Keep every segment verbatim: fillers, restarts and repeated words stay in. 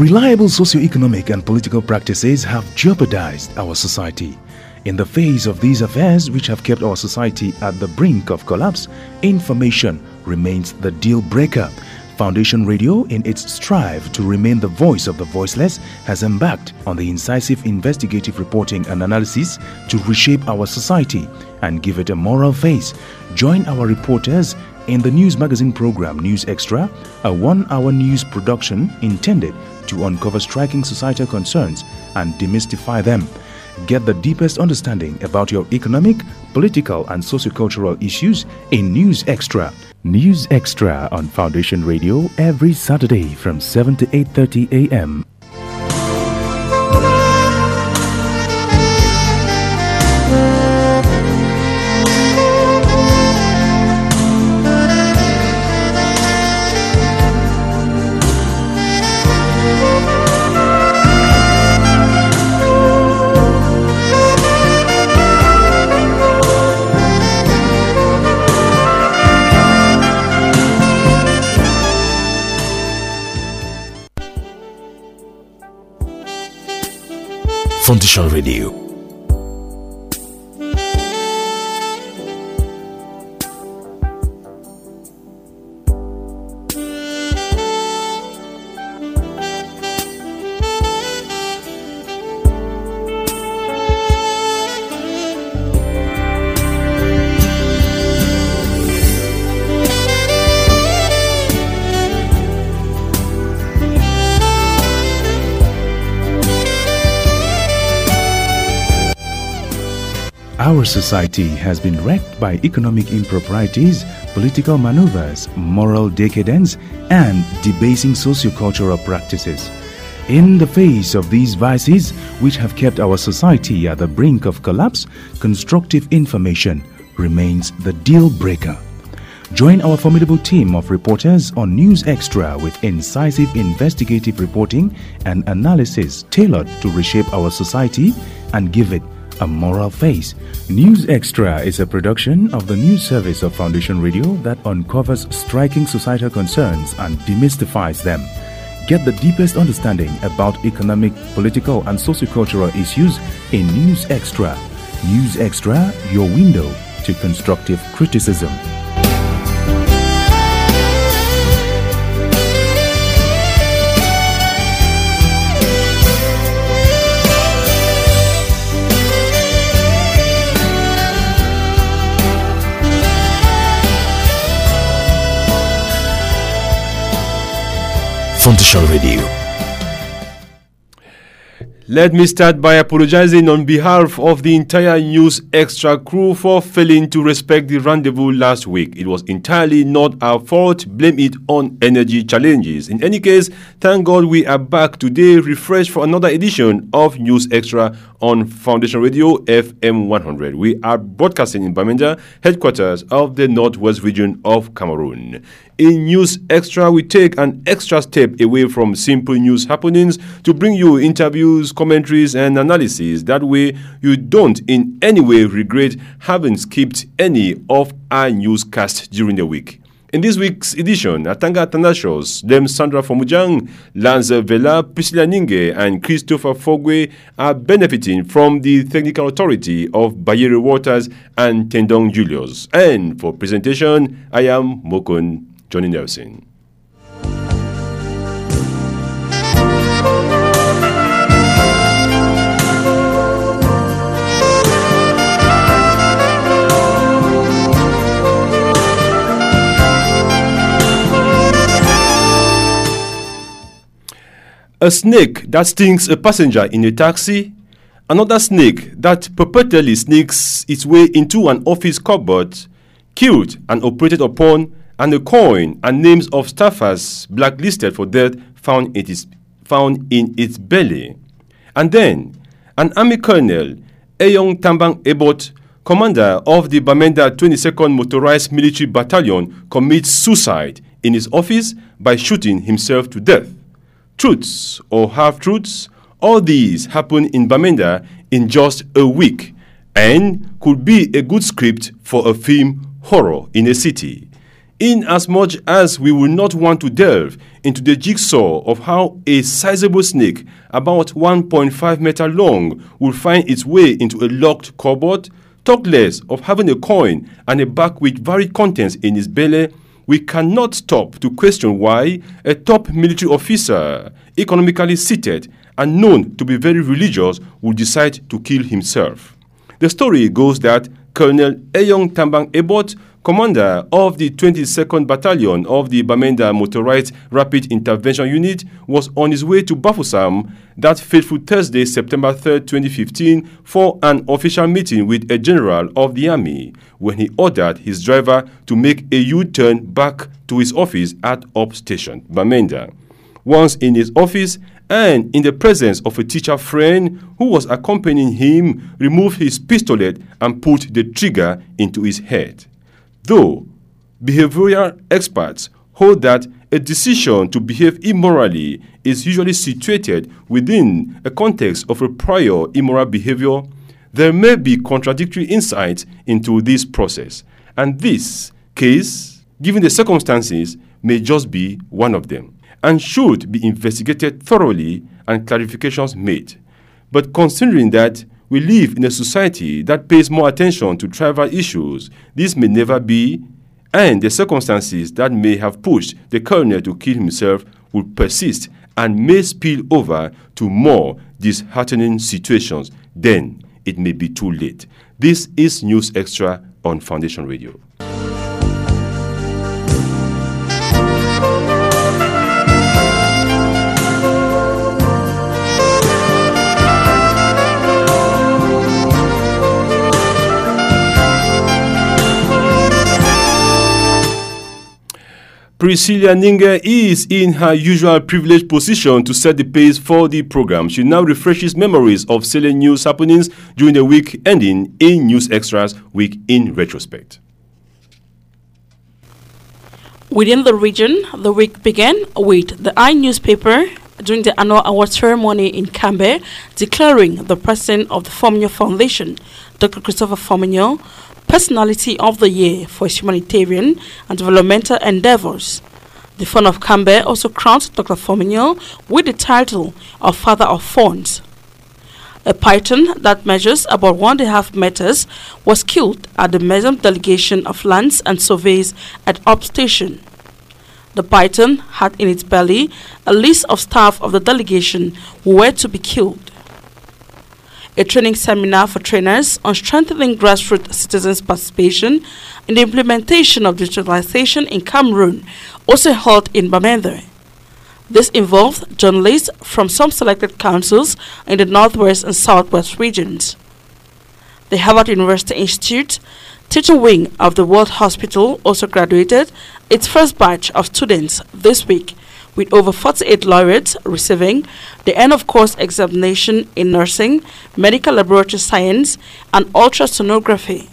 Unreliable socio-economic and political practices have jeopardized our society. In the face of these affairs which have kept our society at the brink of collapse, information remains the deal breaker. Foundation Radio, in its strive to remain the voice of the voiceless, has embarked on the incisive investigative reporting and analysis to reshape our society and give it a moral face. Join our reporters in the news magazine program News Extra, a one-hour news production intended to uncover striking societal concerns and demystify them. Get the deepest understanding about your economic, political, and sociocultural issues in News Extra. News Extra on Foundation Radio every Saturday from seven to eight thirty a m Foundation Radio. Our society has been wrecked by economic improprieties, political maneuvers, moral decadence, and debasing sociocultural practices. In the face of these vices, which have kept our society at the brink of collapse, constructive information remains the deal breaker. Join our formidable team of reporters on News Extra with incisive investigative reporting and analysis tailored to reshape our society and give it a moral face. News Extra is a production of the news service of Foundation Radio that uncovers striking societal concerns and demystifies them. Get the deepest understanding about economic, political, and sociocultural issues in News Extra. News Extra, your window to constructive criticism. Foundation Radio. Let me start by apologizing on behalf of the entire News Extra crew for failing to respect the rendezvous last week. It was entirely not our fault. Blame it on energy challenges. In any case, thank God we are back today, refreshed for another edition of News Extra on Foundation Radio F M one hundred. We are broadcasting in Bamenda, headquarters of the Northwest region of Cameroon. In News Extra, we take an extra step away from simple news happenings to bring you interviews, commentaries, and analysis. That way, you don't in any way regret having skipped any of our newscasts during the week. In this week's edition, Atanga Tanashos, Dem Sandra Fomujang, Lanza Vela, Priscilla Ninge, and Christopher Fogwe are benefiting from the technical authority of Bayere Waters and Tendong Julius. And for presentation, I am Mokun Johnny Nelson. A snake that stings a passenger in a taxi, another snake that perpetually sneaks its way into an office cupboard, killed and operated upon, and a coin and names of staffers blacklisted for death found, it is, found in its belly. And then, an army colonel, Eyong Tambang Ebot, commander of the Bamenda twenty-second Motorized Military Battalion, commits suicide in his office by shooting himself to death. Truths or half-truths, all these happen in Bamenda in just a week and could be a good script for a film horror in a city. in as much as we will not want to delve into the jigsaw of how a sizable snake, about one point five meters long, will find its way into a locked cupboard, talk less of having a coin and a bag with varied contents in its belly, we cannot stop to question why a top military officer, economically seated and known to be very religious, would decide to kill himself. The story goes that Colonel Eyong Tambang Ebot, commander of the twenty-second Battalion of the Bamenda Motorized Rapid Intervention Unit, was on his way to Bafoussam that fateful Thursday, September third, twenty fifteen, for an official meeting with a general of the army, when he ordered his driver to make a U-turn back to his office at Up Station, Bamenda. Once in his office, and in the presence of a teacher friend who was accompanying him, removed his pistolet and put the trigger into his head. Though behavioral experts hold that a decision to behave immorally is usually situated within a context of a prior immoral behavior, there may be contradictory insights into this process, and this case, given the circumstances, may just be one of them, and should be investigated thoroughly and clarifications made. But considering that we live in a society that pays more attention to tribal issues, this may never be, and the circumstances that may have pushed the colonel to kill himself will persist and may spill over to more disheartening situations. Then it may be too late. This is News Extra on Foundation Radio. Priscilla Ninge is in her usual privileged position to set the pace for the program. She now refreshes memories of salient news happenings during the week ending in News Extra's Week in Retrospect. Within the region, the week began with the I newspaper during the annual award ceremony in Cambe declaring the president of the Fominio Foundation, Doctor Christopher Fominio, Personality of the Year for his humanitarian and developmental endeavors. The Fund of Cambe also crowned Doctor Fominio with the title of Father of Funds. A python that measures about one and a half meters was killed at the Museum Delegation of Lands and Surveys at Up Station. The python had in its belly a list of staff of the delegation who were to be killed. A training seminar for trainers on strengthening grassroots citizens' participation in the implementation of digitalization in Cameroon also held in Bamenda. This involved journalists from some selected councils in the northwest and southwest regions. The Harvard University Institute teaching wing of the World Hospital also graduated its first batch of students this week, with over forty-eight laureates receiving the end-of-course examination in nursing, medical laboratory science, and ultrasonography.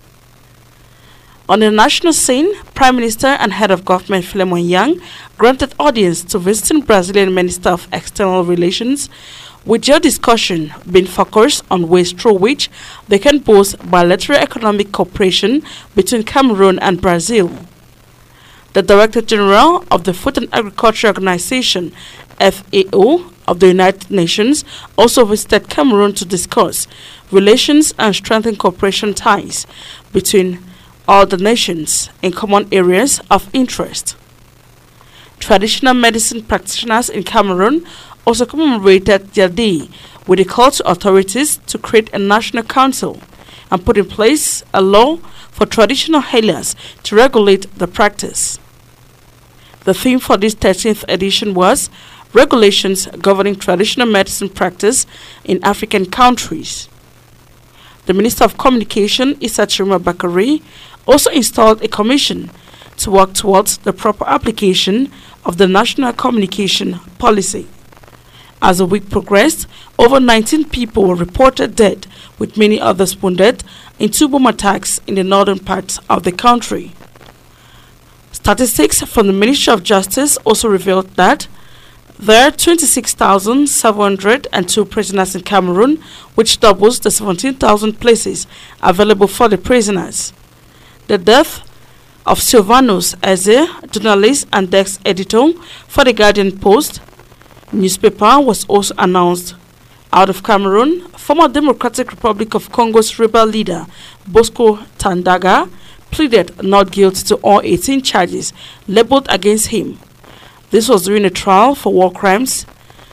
On the national scene, Prime Minister and Head of Government Philemon Yang granted audience to visiting Brazilian Minister of External Relations, with their discussion being focused on ways through which they can boost bilateral economic cooperation between Cameroon and Brazil. The Director General of the Food and Agriculture Organization, F A O, of the United Nations also visited Cameroon to discuss relations and strengthen cooperation ties between all the nations in common areas of interest. Traditional medicine practitioners in Cameroon also commemorated their day with a call to authorities to create a national council and put in place a law for traditional healers to regulate the practice. The theme for this thirteenth edition was Regulations Governing Traditional Medicine Practice in African Countries. The Minister of Communication, Issa Chirima Bakari, also installed a commission to work towards the proper application of the National Communication Policy. As the week progressed, over nineteen people were reported dead, with many others wounded in two bomb attacks in the northern parts of the country. Statistics from the Ministry of Justice also revealed that there are twenty-six thousand seven hundred two prisoners in Cameroon, which doubles the seventeen thousand places available for the prisoners. The death of Silvanus Eze, journalist and desk editor for the Guardian Post newspaper, was also announced. Out of Cameroon, former Democratic Republic of Congo's rebel leader Bosco Tandaga pleaded not guilty to all eighteen charges labeled against him. This was during a trial for war crimes,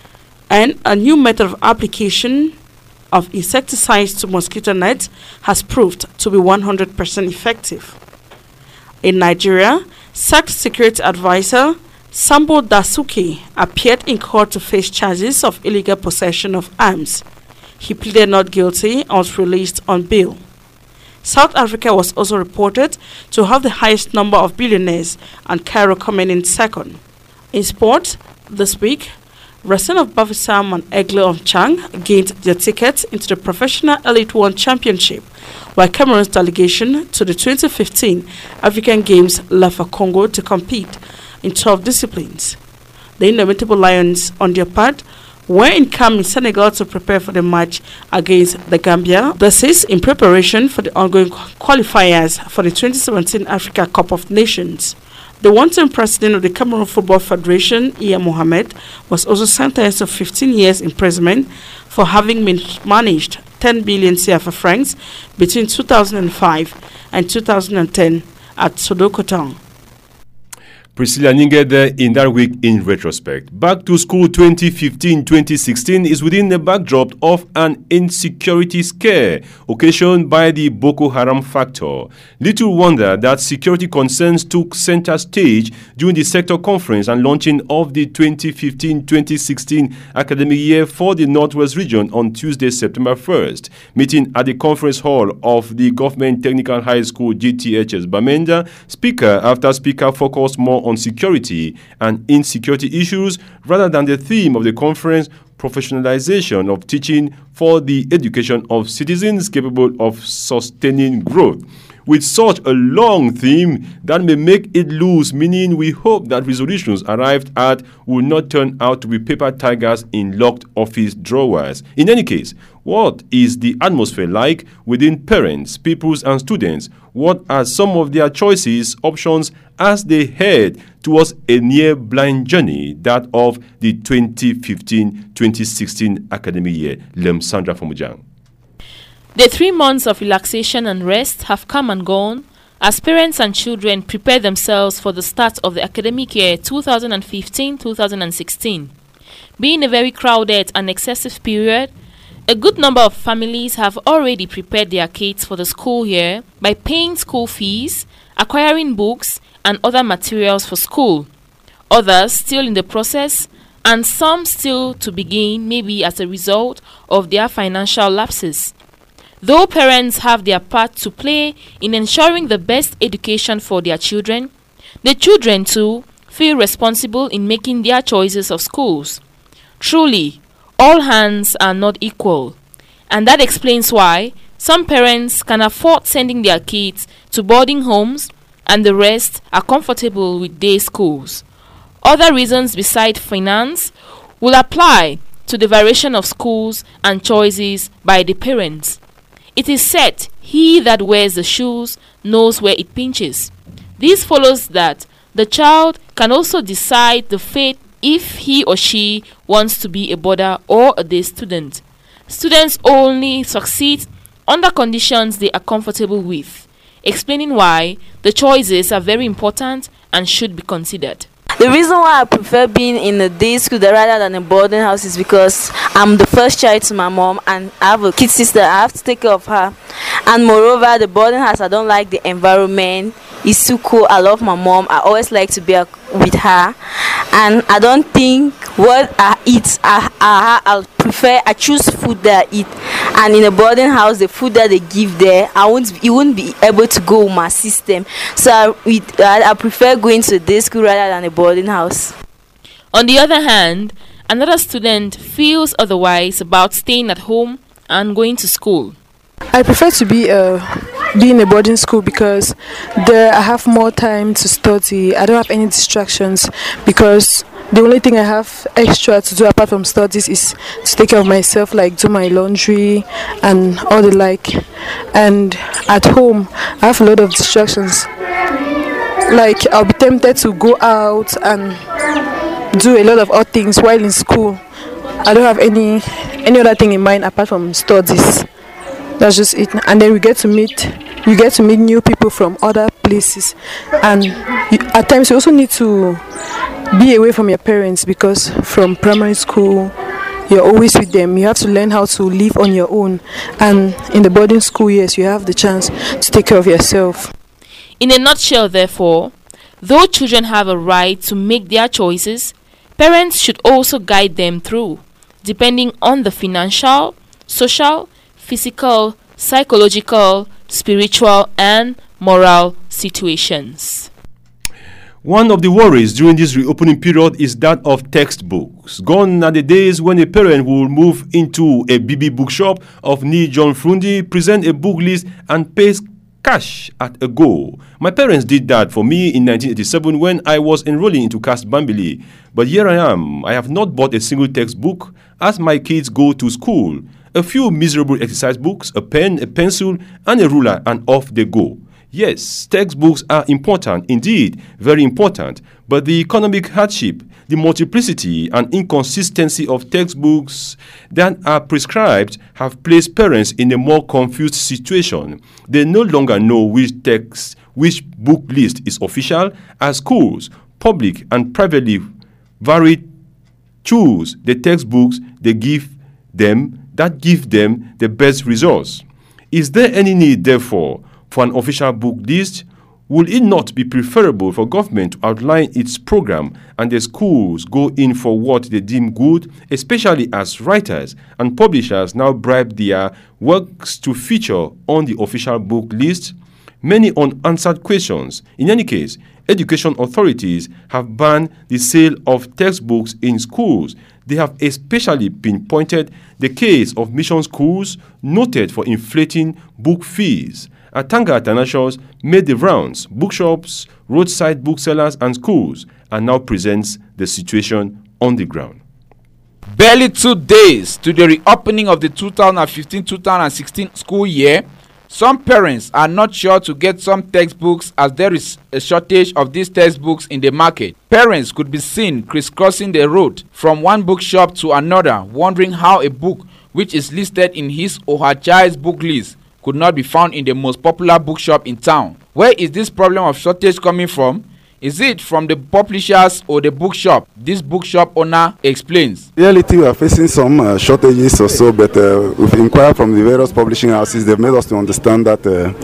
and a new method of application of insecticides to mosquito nets has proved to be one hundred percent effective. In Nigeria, sacked security advisor Sambo Dasuki appeared in court to face charges of illegal possession of arms. He pleaded not guilty and was released on bail. South Africa was also reported to have the highest number of billionaires, and Cairo coming in second. In sport, this week, Racing of Bafissam and Aigle of Chang gained their tickets into the Professional Elite One Championship, while Cameroon's delegation to the twenty fifteen African Games left for Congo to compete in twelve disciplines. The Indomitable Lions, on their part, were in camp in Senegal to prepare for the match against the Gambia. This is in preparation for the ongoing qualifiers for the twenty seventeen Africa Cup of Nations. The one-time president of the Cameroon Football Federation, Iya Mohamed, was also sentenced to fifteen years imprisonment for having managed ten billion C F A francs between two thousand five and two thousand ten at Sodokoton. Priscilla Ninge there in that week in retrospect. Back to School twenty fifteen twenty sixteen is within the backdrop of an insecurity scare occasioned by the Boko Haram factor. Little wonder that security concerns took center stage during the sector conference and launching of the twenty fifteen twenty sixteen academic year for the Northwest region on Tuesday, September first. Meeting at the conference hall of the Government Technical High School G T H S Bamenda, speaker after speaker focused more on security and insecurity issues rather than the theme of the conference, professionalization of teaching for the education of citizens capable of sustaining growth. With such a long theme that may make it lose meaning, we hope that resolutions arrived at will not turn out to be paper tigers in locked office drawers. In any case, what is the atmosphere like within parents, pupils, and students? What are some of their choices, options, as they head towards a near blind journey, that of the twenty fifteen twenty sixteen academic year? Lem Sandra Fomujang. The three months of relaxation and rest have come and gone as parents and children prepare themselves for the start of the academic year two thousand fifteen two thousand sixteen. Being a very crowded and excessive period, a good number of families have already prepared their kids for the school year by paying school fees, acquiring books, and other materials for school. Others still in the process, and some still to begin, maybe as a result of their financial lapses. Though parents have their part to play in ensuring the best education for their children, the children too feel responsible in making their choices of schools. Truly, all hands are not equal, and that explains why some parents can afford sending their kids to boarding homes and the rest are comfortable with day schools. Other reasons besides finance will apply to the variation of schools and choices by the parents. It is said, he that wears the shoes knows where it pinches. This follows that the child can also decide the fate if he or she wants to be a boarder or a day student. Students only succeed under conditions they are comfortable with, explaining why the choices are very important and should be considered. The reason why I prefer being in a day school rather than a boarding house is because I'm the first child to my mom and I have a kid sister. I have to take care of her. And moreover, the boarding house, I don't like the environment. It's too cool. I love my mom. I always like to be a, with her. And I don't think what I eat, I, I, I prefer, I choose food that I eat. And in a boarding house, the food that they give there, I won't, it won't be able to go with my system. So I, with, I, I prefer going to a day school rather than a boarding house. On the other hand, another student feels otherwise about staying at home and going to school. I prefer to be uh, be in a boarding school because there I have more time to study. I don't have any distractions because the only thing I have extra to do apart from studies is to take care of myself, like do my laundry and all the like. And at home, I have a lot of distractions. like I'll be tempted to go out and do a lot of odd things while in school. I don't have any any other thing in mind apart from studies. That's just it. And then we get to meet we get to meet new people from other places, and you, at times you also need to be away from your parents, because from primary school you're always with them. You have to learn how to live on your own, and in the boarding school, yes, you have the chance to take care of yourself. In a nutshell, therefore, though children have a right to make their choices, parents should also guide them through, depending on the financial, social, physical, psychological, spiritual, and moral situations. One of the worries during this reopening period is that of textbooks. Gone are the days when a parent will move into a B B bookshop of Ni John Frundi, present a book list, and pays cash at a go. My parents did that for me in nineteen eighty-seven when I was enrolling into C A S Bambili. But here I am. I have not bought a single textbook as my kids go to school. A few miserable exercise books, a pen, a pencil, and a ruler, and off they go. Yes, textbooks are important, indeed, very important, but the economic hardship, the multiplicity and inconsistency of textbooks that are prescribed have placed parents in a more confused situation. They no longer know which text, which book list is official, as schools, public and privately, varied choose the textbooks they give them that give them the best results. Is there any need, therefore, for an official book list? Would it not be preferable for government to outline its program and the schools go in for what they deem good, especially as writers and publishers now bribe their works to feature on the official book list? Many unanswered questions. In any case, education authorities have banned the sale of textbooks in schools. They have especially pinpointed the case of mission schools noted for inflating book fees. Atanga Athanasius made the rounds. Bookshops, roadside booksellers, and schools, and now presents the situation on the ground. Barely two days to the reopening of the two thousand fifteen two thousand sixteen school year, some parents are not sure to get some textbooks as there is a shortage of these textbooks in the market. Parents could be seen crisscrossing the road from one bookshop to another, wondering how a book which is listed in his or her child's book list could not be found in the most popular bookshop in town. Where is this problem of shortage coming from? Is it from the publishers or the bookshop? This bookshop owner explains. In reality, we are facing some uh, shortages or so, but uh, we've inquired from the various publishing houses. They've made us to understand that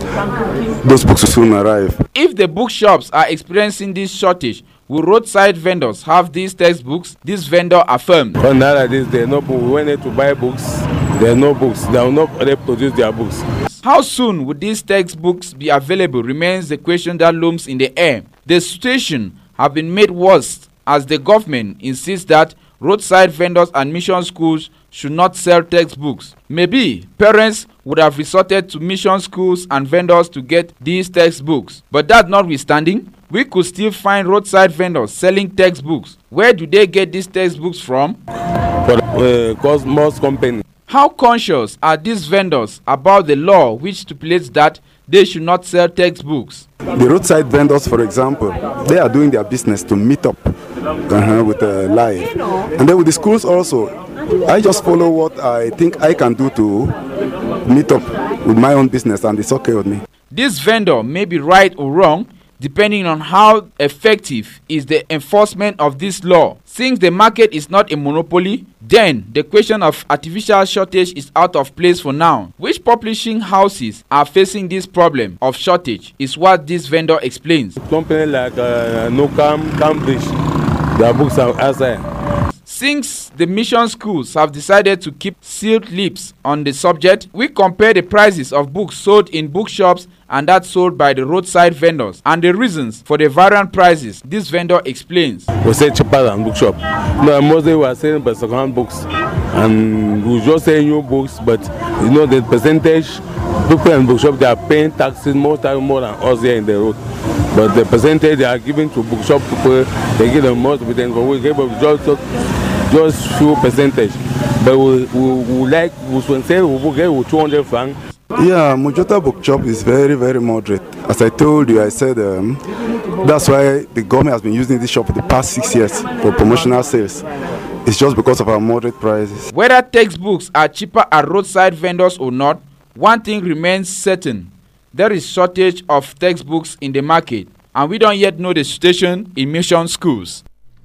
uh, those books will soon arrive. If the bookshops are experiencing this shortage, will roadside vendors have these textbooks? This vendor affirmed. But nowadays, there are no books. We need to buy books. There are no books. They will not reproduce their books. How soon would these textbooks be available remains the question that looms in the air. The situation has been made worse as the government insists that roadside vendors and mission schools should not sell textbooks. Maybe parents would have resorted to mission schools and vendors to get these textbooks. But that notwithstanding, we could still find roadside vendors selling textbooks. Where do they get these textbooks from? For uh, Cosmos Company. How conscious are these vendors about the law which stipulates that they should not sell textbooks? The roadside vendors, for example, they are doing their business to meet up uh-huh, with uh, live. And then with the schools also, I just follow what I think I can do to meet up with my own business, and it's okay with me. This vendor may be right or wrong, depending on how effective is the enforcement of this law. Since the market is not a monopoly, then the question of artificial shortage is out of place for now. Which publishing houses are facing this problem of shortage is what this vendor explains. Companies like uh, Nocam, Cambridge, their books are outside. Since the mission schools have decided to keep sealed lips on the subject, we compare the prices of books sold in bookshops and that sold by the roadside vendors, and the reasons for the variant prices. This vendor explains. We say cheaper than bookshop. No, mostly we are selling by second-hand books, and we just sell new books, but you know the percentage, people in bookshop, they are paying taxes more time more than us here in the road. But the percentage they are giving to bookshop people, they give them most, but then we give just just few percentage. But we we, we like we say we will get two hundred francs. Yeah, Mojota Bookshop is very, very moderate. As I told you, I said um, that's why the government has been using this shop for the past six years for promotional sales. It's just because of our moderate prices. Whether textbooks are cheaper at roadside vendors or not, one thing remains certain. There is shortage of textbooks in the market, and we don't yet know the situation in mission schools.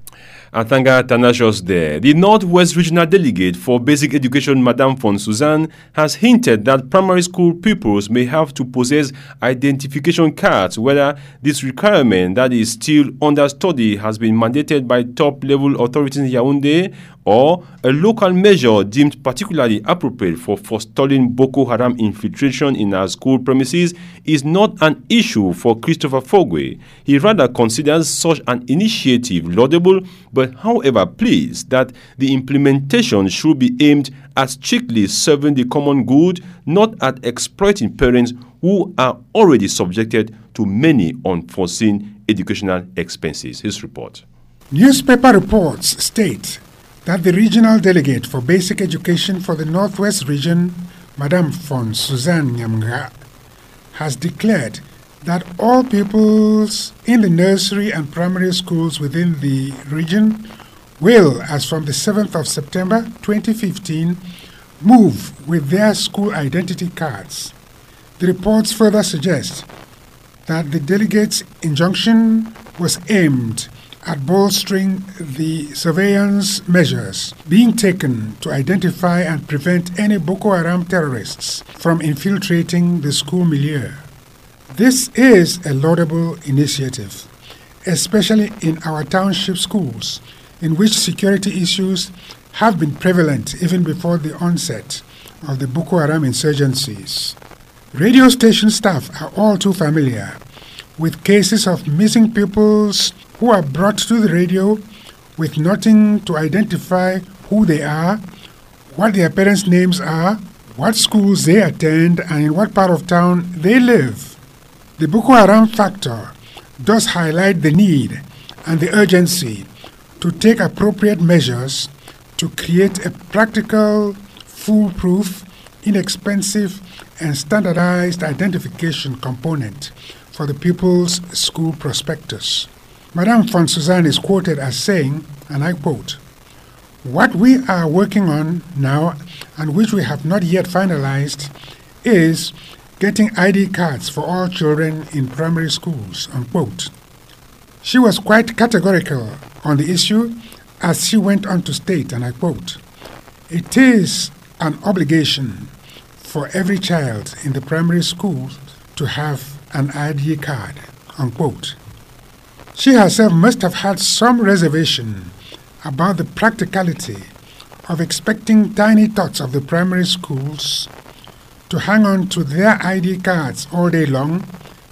Atanga Tanashos there. The Northwest Regional Delegate for Basic Education, Madame Fon Suzanne, has hinted that primary school pupils may have to possess identification cards, whether this requirement that is still under study has been mandated by top-level authorities in Yaoundé or a local measure deemed particularly appropriate for forestalling Boko Haram infiltration in our school premises is not an issue for Christopher Fogwe. He rather considers such an initiative laudable, but however pleased that the implementation should be aimed at strictly serving the common good, not at exploiting parents who are already subjected to many unforeseen educational expenses. His report. Newspaper reports state that the Regional Delegate for Basic Education for the Northwest Region, Madame Fon Suzanne Nyamga, has declared that all pupils in the nursery and primary schools within the region will, as from the seventh of September twenty fifteen, move with their school identity cards. The reports further suggest that the delegate's injunction was aimed at bolstering the surveillance measures being taken to identify and prevent any Boko Haram terrorists from infiltrating the school milieu. This is a laudable initiative, especially in our township schools, in which security issues have been prevalent even before the onset of the Boko Haram insurgencies. Radio station staff are all too familiar with cases of missing pupils who are brought to the radio with nothing to identify who they are, what their parents' names are, what schools they attend, and in what part of town they live. The Boko Haram factor does highlight the need and the urgency to take appropriate measures to create a practical, foolproof, inexpensive, and standardized identification component for the pupils' school prospectus. Madame Fon Suzanne is quoted as saying, and I quote, "What we are working on now, and which we have not yet finalized, is getting I D cards for all children in primary schools," unquote. She was quite categorical on the issue as she went on to state, and I quote, "It is an obligation for every child in the primary school to have an I D card," unquote. She herself must have had some reservation about the practicality of expecting tiny tots of the primary schools to hang on to their I D cards all day long,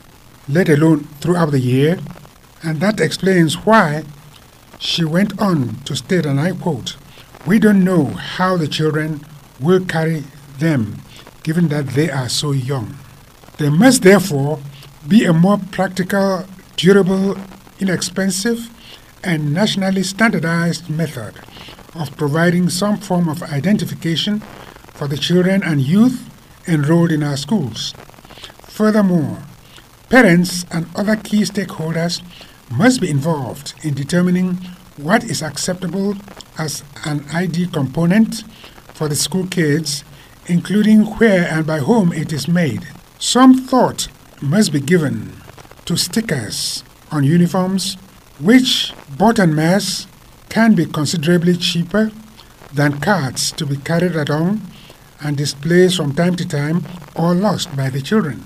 let alone throughout the year, and that explains why she went on to state, and I quote, "We don't know how the children will carry them, given that they are so young. There must therefore be a more practical, durable, inexpensive, and nationally standardized method of providing some form of identification for the children and youth enrolled in our schools. Furthermore, parents and other key stakeholders must be involved in determining what is acceptable as an I D component for the school kids, including where and by whom it is made. Some thought must be given to stickers on uniforms, which, bought en masse, can be considerably cheaper than cards to be carried along and displayed from time to time or lost by the children.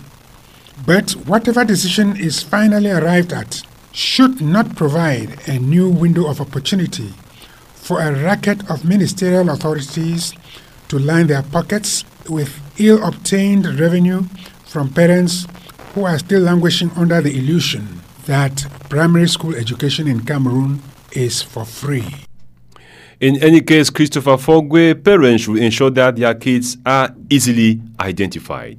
But whatever decision is finally arrived at should not provide a new window of opportunity for a racket of ministerial authorities to line their pockets with ill-obtained revenue from parents who are still languishing under the illusion that primary school education in Cameroon is for free. In any case, Christopher Fogwe, parents should ensure that their kids are easily identified.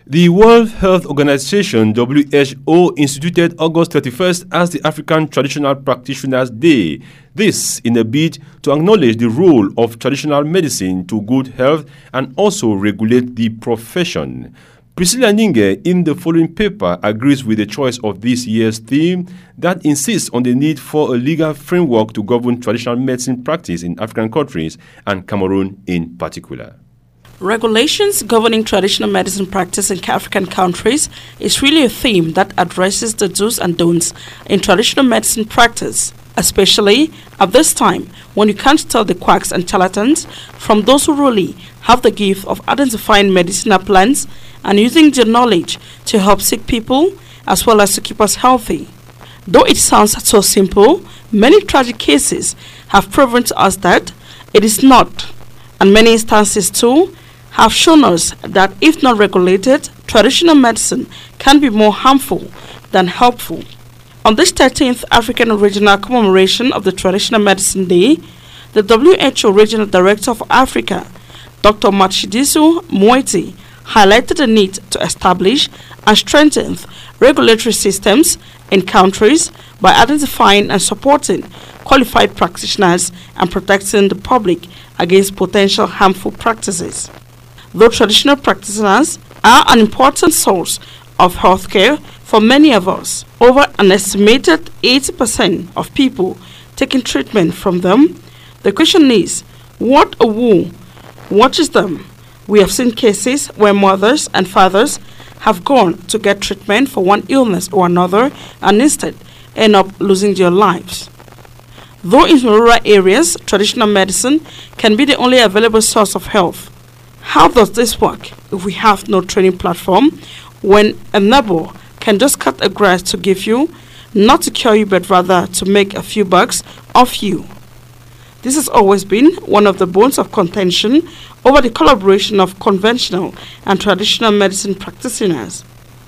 The World Health Organization (W H O) instituted August thirty-first as the African Traditional Practitioners Day. This in a bid to acknowledge the role of traditional medicine to good health and also regulate the profession. Priscilla Ninge in the following paper agrees with the choice of this year's theme that insists on the need for a legal framework to govern traditional medicine practice in African countries and Cameroon in particular. Regulations governing traditional medicine practice in African countries is really a theme that addresses the do's and don'ts in traditional medicine practice, especially at this time when you can't tell the quacks and charlatans from those who really have the gift of identifying medicinal plants and using their knowledge to help sick people as well as to keep us healthy. Though it sounds so simple, many tragic cases have proven to us that it is not, and many instances too have shown us that if not regulated, traditional medicine can be more harmful than helpful. On this thirteenth African Regional Commemoration of the Traditional Medicine Day, the W H O Regional Director for Africa, Doctor Matshidiso Moeti, highlighted the need to establish and strengthen regulatory systems in countries by identifying and supporting qualified practitioners and protecting the public against potential harmful practices. Though traditional practitioners are an important source of healthcare for many of us, over an estimated eighty percent of people taking treatment from them, the question is, what or who watches them? We have seen cases where mothers and fathers have gone to get treatment for one illness or another and instead end up losing their lives. Though in rural areas, traditional medicine can be the only available source of health, how does this work if we have no training platform when a neighbor can just cut a grass to give you, not to cure you but rather to make a few bucks off you? This has always been one of the bones of contention over the collaboration of conventional and traditional medicine practitioners.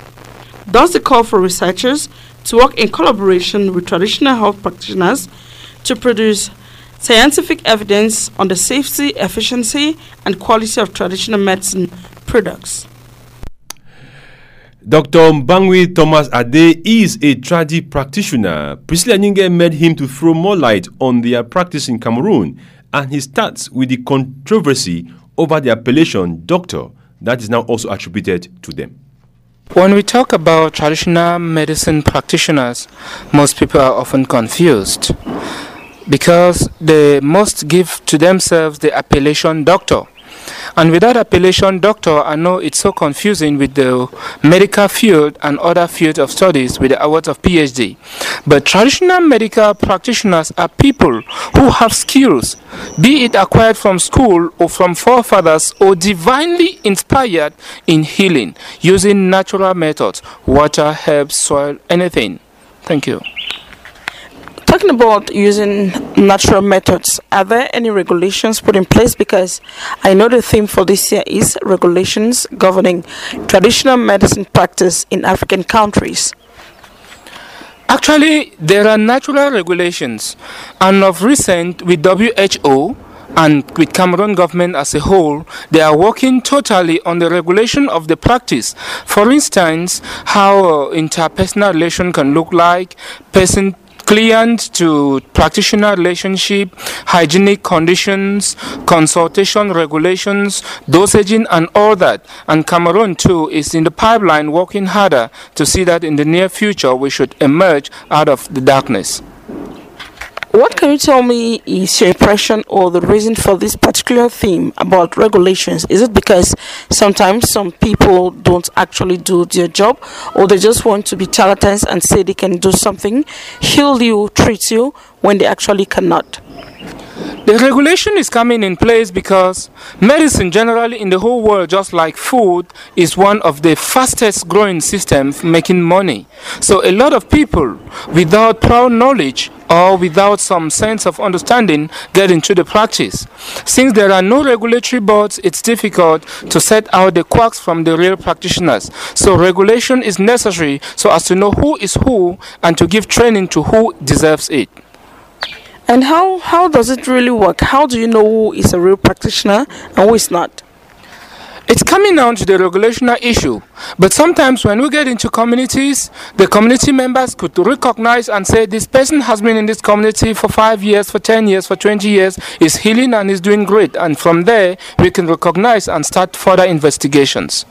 Thus the call for researchers to work in collaboration with traditional health practitioners to produce scientific evidence on the safety, efficiency, and quality of traditional medicine products. Doctor Mbangui Thomas Ade is a tradi practitioner. Priscilla Ninge made him to throw more light on their practice in Cameroon, and he starts with the controversy over the appellation doctor that is now also attributed to them. When we talk about traditional medicine practitioners, most people are often confused because they must give to themselves the appellation doctor. And with that appellation doctor, I know it's so confusing with the medical field and other fields of studies with the awards of P H D. But traditional medical practitioners are people who have skills, be it acquired from school or from forefathers or divinely inspired in healing, using natural methods, water, herbs, soil, anything. Thank you. Talking about using natural methods, are there any regulations put in place? Because I know the theme for this year is regulations governing traditional medicine practice in African countries. Actually, there are natural regulations, and of recent with W H O and with Cameroon government as a whole, they are working totally on the regulation of the practice. For instance, how uh, interpersonal relation can look like, person client to practitioner relationship, hygienic conditions, consultation regulations, dosaging and all that. And Cameroon too is in the pipeline working harder to see that in the near future we should emerge out of the darkness. What can you tell me is your impression or the reason for this particular theme about regulations? Is it because sometimes some people don't actually do their job, or they just want to be charlatans and say they can do something, heal you, treat you, when they actually cannot? The regulation is coming in place because medicine generally in the whole world, just like food, is one of the fastest growing systems making money. So a lot of people without proper knowledge or without some sense of understanding get into the practice. Since there are no regulatory boards, it's difficult to set out the quacks from the real practitioners. So regulation is necessary so as to know who is who and to give training to who deserves it. And how, how does it really work? How do you know who is a real practitioner and who is not? It's coming down to the regulational issue. But sometimes when we get into communities, the community members could recognize and say, this person has been in this community for five years, for ten years, for twenty years, is healing and is doing great. And from there, we can recognize and start further investigations.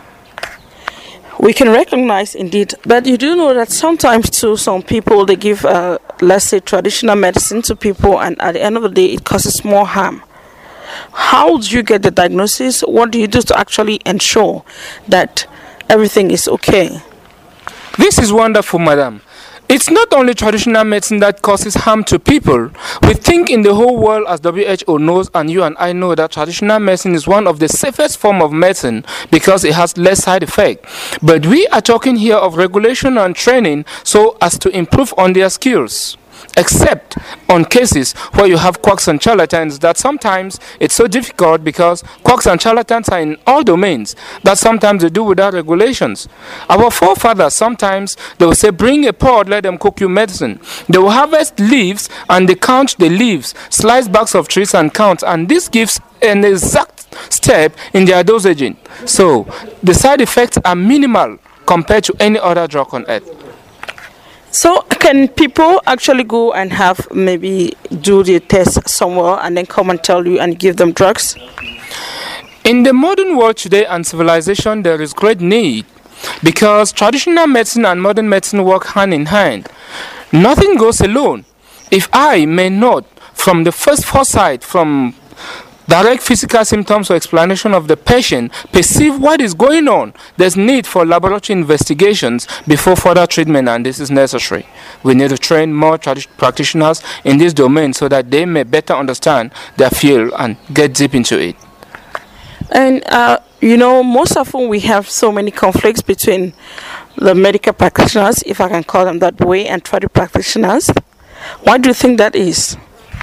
We can recognize indeed, but you do know that sometimes too, some people, they give, uh, let's say, traditional medicine to people, and at the end of the day, it causes more harm. How do you get the diagnosis? What do you do to actually ensure that everything is okay? This is wonderful, madam. It's not only traditional medicine that causes harm to people. We think in the whole world, as W H O knows, and you and I know, that traditional medicine is one of the safest form of medicine because it has less side effect. But we are talking here of regulation and training so as to improve on their skills. Except on cases where you have quacks and charlatans, that sometimes it's so difficult because quacks and charlatans are in all domains that sometimes they do without regulations. Our forefathers, sometimes they will say, bring a pot, let them cook you medicine. They will harvest leaves and they count the leaves, slice barks of trees and count, and this gives an exact step in their dosaging. So the side effects are minimal compared to any other drug on earth. So can people actually go and have maybe do the test somewhere and then come and tell you and give them drugs? In the modern world today and civilization, there is great need because traditional medicine and modern medicine work hand in hand. Nothing goes alone. If I may not, from the first foresight, from direct physical symptoms or explanation of the patient, perceive what is going on, there's need for laboratory investigations before further treatment, and this is necessary. We need to train more practitioners in this domain so that they may better understand their field and get deep into it. And, uh, you know, most often we have so many conflicts between the medical practitioners, if I can call them that way, and traditional practitioners. Why do you think that is?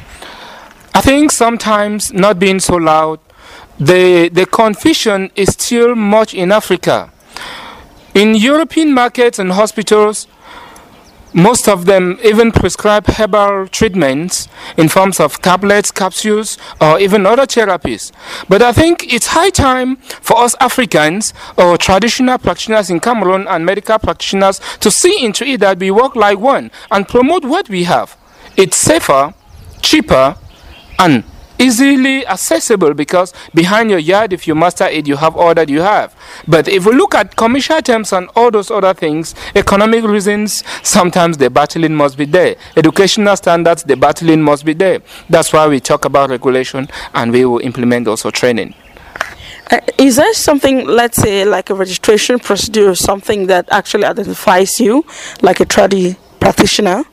I think sometimes, not being so loud, the, the confusion is still much in Africa. In European markets and hospitals, most of them even prescribe herbal treatments in forms of tablets, capsules, or even other therapies. But I think it's high time for us Africans or traditional practitioners in Cameroon and medical practitioners to see into it that we work like one and promote what we have. It's safer, cheaper, and easily accessible because behind your yard, if you master it, you have all that you have. But if we look at commercial terms and all those other things, economic reasons, sometimes the battling must be there. Educational standards, the battling must be there. That's why we talk about regulation and we will implement also training. Uh, is there something, let's say, like a registration procedure or something that actually identifies you, like a tradi practitioner?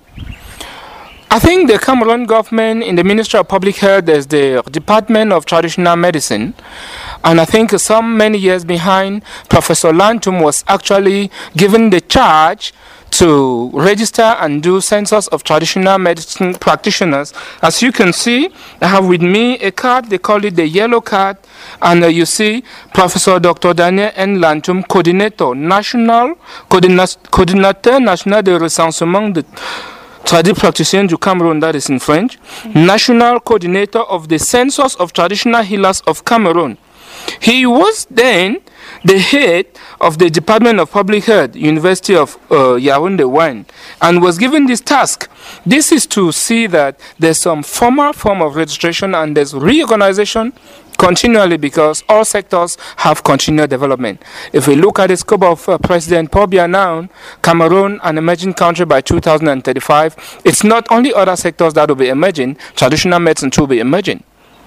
I think the Cameroon government, in the Ministry of Public Health, there's the Department of Traditional Medicine. And I think some many years behind, Professor Lantum was actually given the charge to register and do census of traditional medicine practitioners. As you can see, I have with me a card, they call it the yellow card, and uh, you see Professor Doctor Daniel N. Lantum, Coordinator, National, Coordinateur National de Recensement de Traditional Practitioners du Cameroon, that is in French, mm-hmm. National Coordinator of the Census of Traditional Healers of Cameroon. He was then the head of the Department of Public Health, University of uh, Yaoundé one, and was given this task. This is to see that there's some formal form of registration and there's reorganization continually because all sectors have continual development. If we look at the scope of uh, President Paul Biya now, Cameroon, an emerging country by two thousand thirty-five, it's not only other sectors that will be emerging, traditional medicine too will be emerging.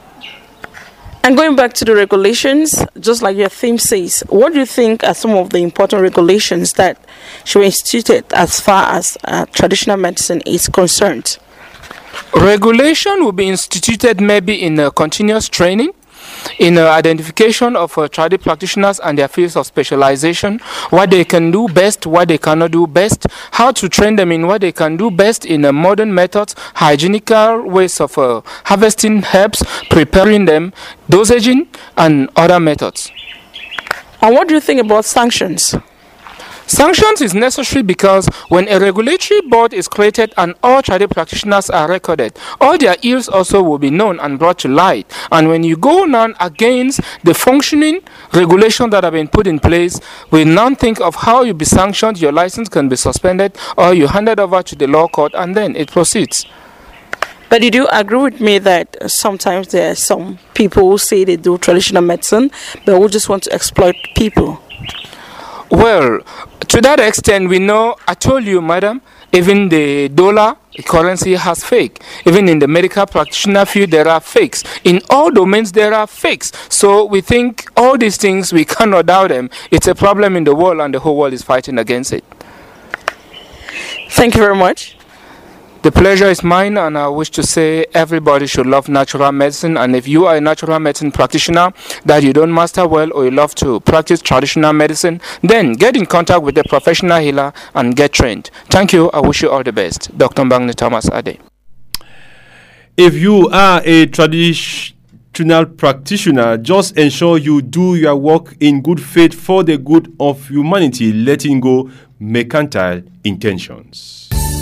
And going back to the regulations, just like your theme says, what do you think are some of the important regulations that should be instituted as far as uh, traditional medicine is concerned? Regulation will be instituted maybe in uh, continuous training, in uh, identification of uh, traditional practitioners and their fields of specialization, what they can do best, what they cannot do best, how to train them in what they can do best in uh, modern methods, hygienical ways of uh, harvesting herbs, preparing them, dosaging, and other methods. And what do you think about sanctions? Sanctions is necessary because when a regulatory board is created and all traditional practitioners are recorded, all their ills also will be known and brought to light. And when you go now against the functioning regulation that have been put in place, we now think of how you be sanctioned, your license can be suspended, or you hand it over to the law court, and then it proceeds. But you do agree with me that sometimes there are some people who say they do traditional medicine, but who just want to exploit people? Well, to that extent, we know, I told you, madam, even the dollar currency has fake. Even in the medical practitioner field, there are fakes. In all domains, there are fakes. So we think all these things, we cannot doubt them. It's a problem in the world, and the whole world is fighting against it. Thank you very much. The pleasure is mine, and I wish to say everybody should love natural medicine. And if you are a natural medicine practitioner that you don't master well, or you love to practice traditional medicine, then get in contact with a professional healer and get trained. Thank you. I wish you all the best. Doctor Mbangni Thomas Ade. If you are a traditional practitioner, just ensure you do your work in good faith for the good of humanity, letting go mercantile intentions.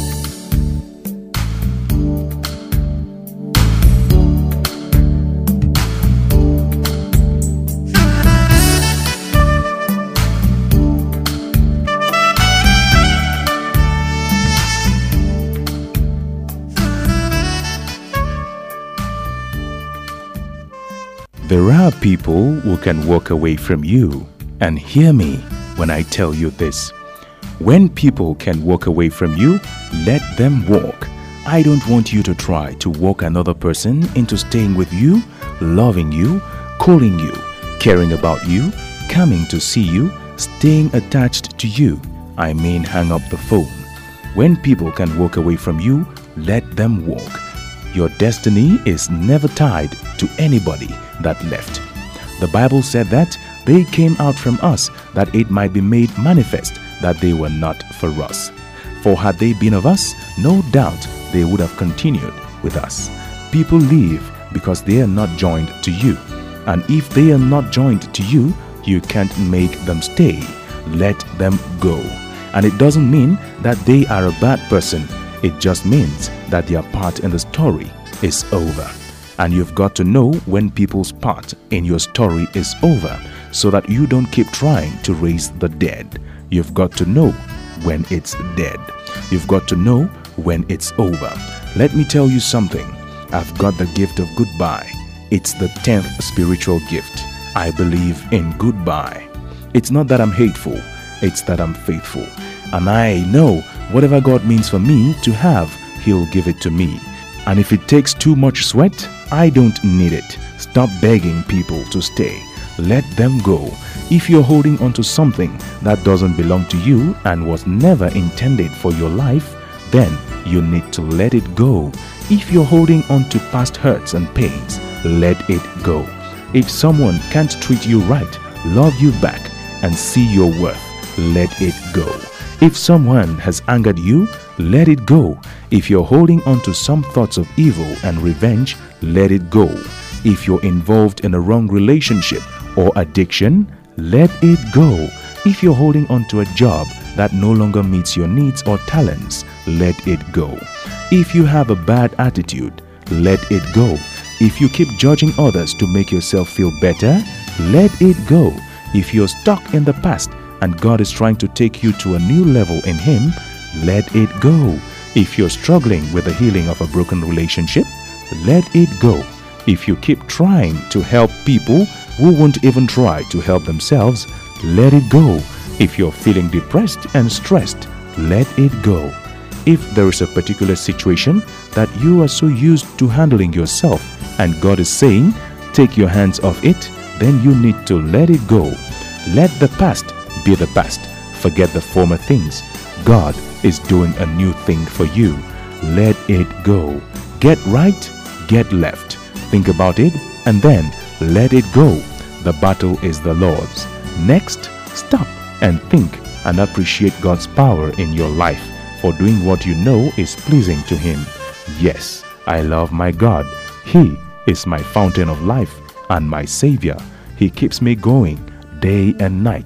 There are people who can walk away from you. And hear me when I tell you this. When people can walk away from you, let them walk. I don't want you to try to walk another person into staying with you, loving you, calling you, caring about you, coming to see you, staying attached to you. I mean, hang up the phone. When people can walk away from you, let them walk. Your destiny is never tied to anybody that left. The Bible said that they came out from us, that it might be made manifest that they were not for us. For had they been of us, no doubt they would have continued with us. People leave because they are not joined to you. And if they are not joined to you, you can't make them stay. Let them go. And it doesn't mean that they are a bad person. It just means that their part in the story is over. And you've got to know when people's part in your story is over, so that you don't keep trying to raise the dead. You've got to know when it's dead. You've got to know when it's over. Let me tell you something. I've got the gift of goodbye. It's the tenth spiritual gift. I believe in goodbye. It's not that I'm hateful, it's that I'm faithful. And I know whatever God means for me to have, He'll give it to me. And if it takes too much sweat, I don't need it. Stop begging people to stay. Let them go. If you're holding on to something that doesn't belong to you and was never intended for your life, then you need to let it go. If you're holding on to past hurts and pains, let it go. If someone can't treat you right, love you back, and see your worth, let it go. If someone has angered you, let it go. If you're holding on to some thoughts of evil and revenge, let it go. If you're involved in a wrong relationship or addiction, let it go. If you're holding on to a job that no longer meets your needs or talents, let it go. If you have a bad attitude, let it go. If you keep judging others to make yourself feel better, let it go. If you're stuck in the past and God is trying to take you to a new level in Him, let it go. If you're struggling with the healing of a broken relationship, let it go. If you keep trying to help people who won't even try to help themselves, let it go. If you're feeling depressed and stressed, let it go. If there is a particular situation that you are so used to handling yourself and God is saying, take your hands off it, then you need to let it go. Let the past be the past. Forget the former things. God is doing a new thing for you. Let it go. Get right, get left. Think about it and then let it go. The battle is the Lord's. Next, stop and think and appreciate God's power in your life for doing what you know is pleasing to Him. Yes, I love my God. He is my fountain of life and my Savior. He keeps me going day and night.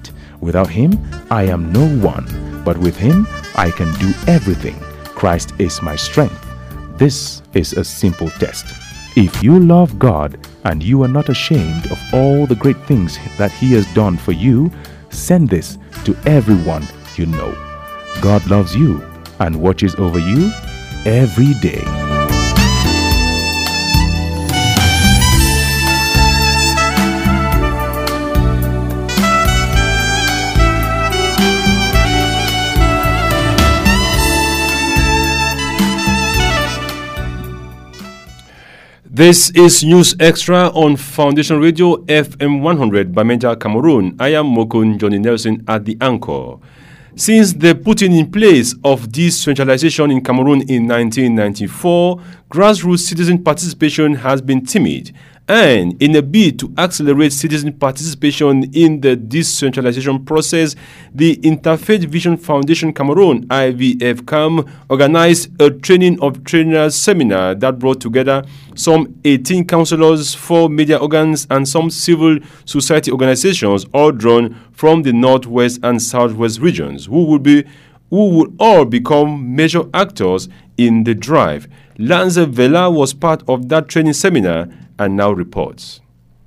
Without him, I am no one, but with him, I can do everything. Christ is my strength. This is a simple test. If you love God and you are not ashamed of all the great things that he has done for you, send this to everyone you know. God loves you and watches over you every day. This is News Extra on Foundation Radio F M one hundred, Bamenda, Cameroon. I am Mokun Johnny Nelson at the anchor. Since the putting in place of decentralization in Cameroon in nineteen ninety-four, grassroots citizen participation has been timid. And in a bid to accelerate citizen participation in the decentralization process, the Interfaith Vision Foundation Cameroon, I V F C A M, organized a training of trainers seminar that brought together some eighteen councillors, four media organs, and some civil society organizations, all drawn from the northwest and southwest regions, who would be who would all become major actors in the drive. Lanze Vela was part of that training seminar and now reports.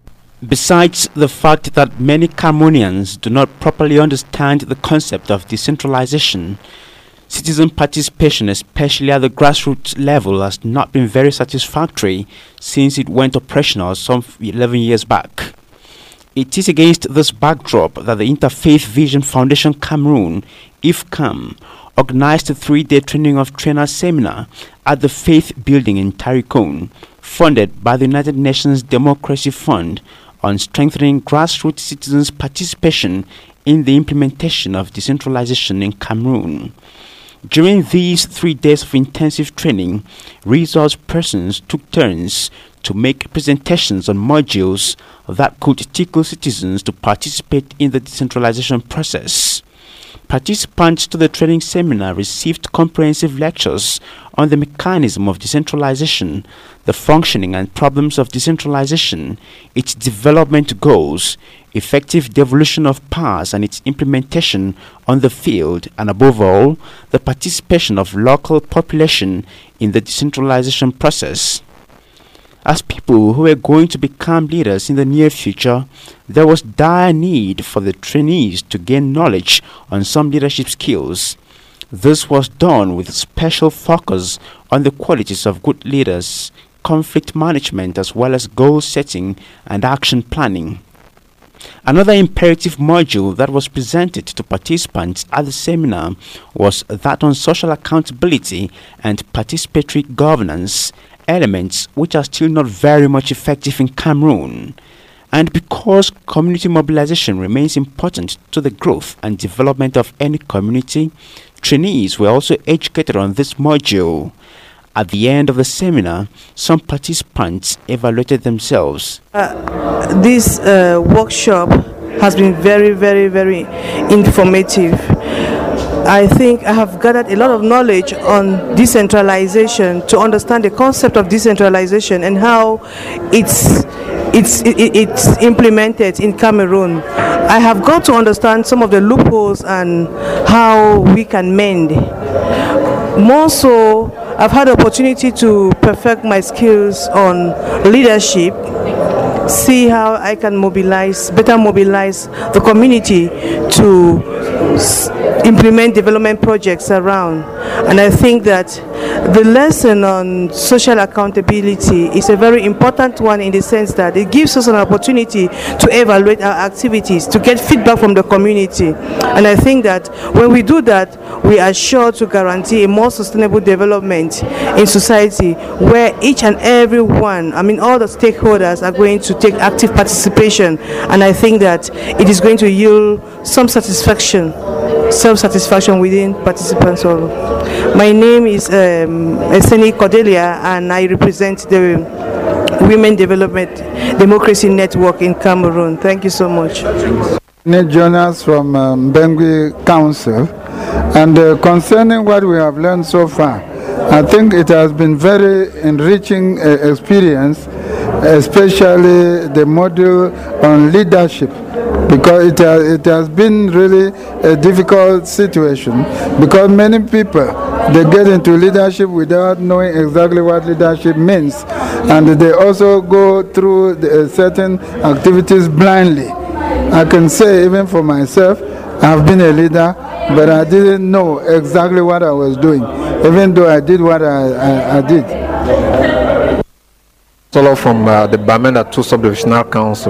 Besides the fact that many Cameroonians do not properly understand the concept of decentralization, citizen participation, especially at the grassroots level, has not been very satisfactory since it went operational some eleven years back. It is against this backdrop that the Interfaith Vision Foundation Cameroon, I V C A M, organized a three-day training of trainers seminar at the Faith Building in Tarikon, funded by the United Nations Democracy Fund, on strengthening grassroots citizens' participation in the implementation of decentralization in Cameroon. During these three days of intensive training, resource persons took turns to make presentations on modules that could tickle citizens to participate in the decentralization process. Participants to the training seminar received comprehensive lectures on the mechanism of decentralization, the functioning and problems of decentralization, its development goals, effective devolution of powers and its implementation on the field, and above all, the participation of local population in the decentralization process. As people who were going to become leaders in the near future, there was dire need for the trainees to gain knowledge on some leadership skills. This was done with special focus on the qualities of good leaders, conflict management, as well as goal setting and action planning. Another imperative module that was presented to participants at the seminar was that on social accountability and participatory governance, elements which are still not very much effective in Cameroon. And because community mobilization remains important to the growth and development of any community, trainees were also educated on this module. At the end of the seminar, some participants evaluated themselves. Uh, this uh, workshop has been very, very, very informative. I think I have gathered a lot of knowledge on decentralization, to understand the concept of decentralization and how it's it's it, it's implemented in Cameroon. I have got to understand some of the loopholes and how we can mend. More so, I've had the opportunity to perfect my skills on leadership, see how I can mobilize, better mobilize the community to implement development projects around. And I think that the lesson on social accountability is a very important one, in the sense that it gives us an opportunity to evaluate our activities, to get feedback from the community. And I think that when we do that, we are sure to guarantee a more sustainable development in society, where each and every one, I mean all the stakeholders, are going to take active participation. And I think that it is going to yield some satisfaction, self-satisfaction within participants. My name is um, Eseni Cordelia, and I represent the Women Development Democracy Network in Cameroon. Thank you so much. Nate Jonas from um, Bengui Council, and uh, concerning what we have learned so far, I think it has been very enriching uh, experience, especially the module on leadership, because it has, it has been really a difficult situation, because many people, they get into leadership without knowing exactly what leadership means, and they also go through the, uh, certain activities blindly. I can say, even for myself, I have been a leader, but I didn't know exactly what I was doing, even though I did what I, I, I did. Solo from uh, the Bamenda two Subdivisional Council.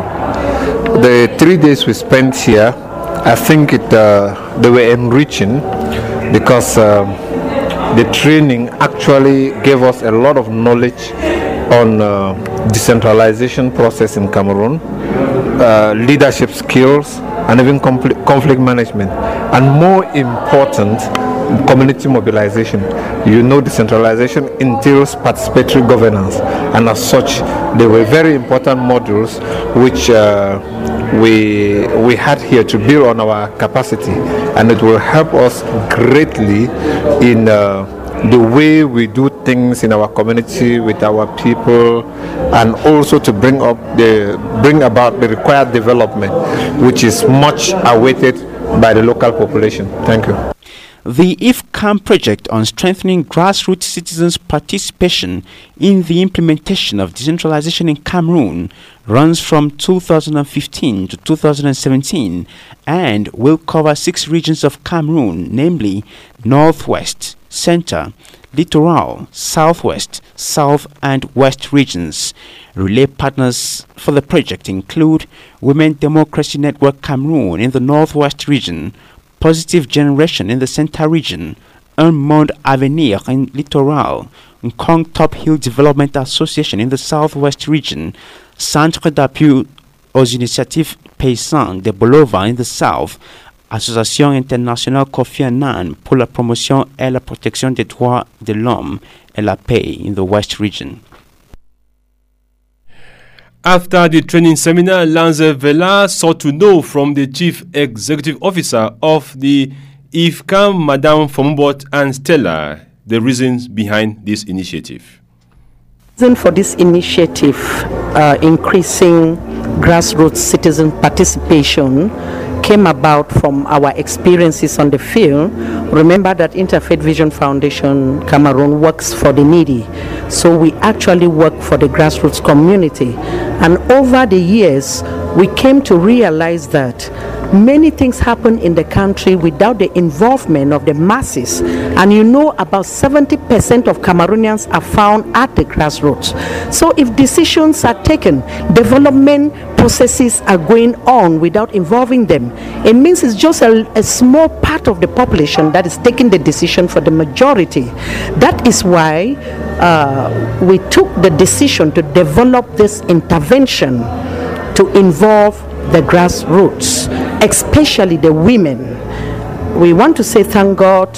The three days we spent here, I think it uh, they were enriching, because uh, the training actually gave us a lot of knowledge on uh, decentralization process in Cameroon, uh, leadership skills, and even conflict, conflict management, and more important, community mobilization. You know, decentralization entails participatory governance, and as such, they were very important modules which uh, we we had here to build on our capacity, and it will help us greatly in uh, the way we do things in our community with our people, and also to bring up the bring about the required development, which is much awaited by the local population. Thank you. The I F C A M project on strengthening grassroots citizens' participation in the implementation of decentralization in Cameroon runs from two thousand fifteen to two thousand seventeen and will cover six regions of Cameroon, namely Northwest, Center, Littoral, Southwest, South and West regions. Relay partners for the project include Women Democracy Network Cameroon in the Northwest region, Positive Generation in the Center region, Un Monde Avenir in Littoral, Nkong Top Hill Development Association in the Southwest region, Centre d'appui aux initiatives paysannes de Bolova in the South, Association Internationale Kofi Annan pour la promotion et la protection des droits de l'homme et la paix in the West region. After the training seminar, Lanze Vela sought to know from the Chief Executive Officer of the I F C A M, Madame Fombot and Stella, the reasons behind this initiative. The reason for this initiative, uh, increasing grassroots citizen participation, came about from our experiences on the field. Remember that Interfaith Vision Foundation Cameroon works for the needy, so we actually work for the grassroots community, and over the years we came to realize that many things happen in the country without the involvement of the masses, and you know about seventy percent of Cameroonians are found at the grassroots. So if decisions are taken, development processes are going on without involving them, it means it's just a, a small part of the population that is taking the decision for the majority. That is why uh, we took the decision to develop this intervention to involve the grassroots, especially the women. We want to say thank God.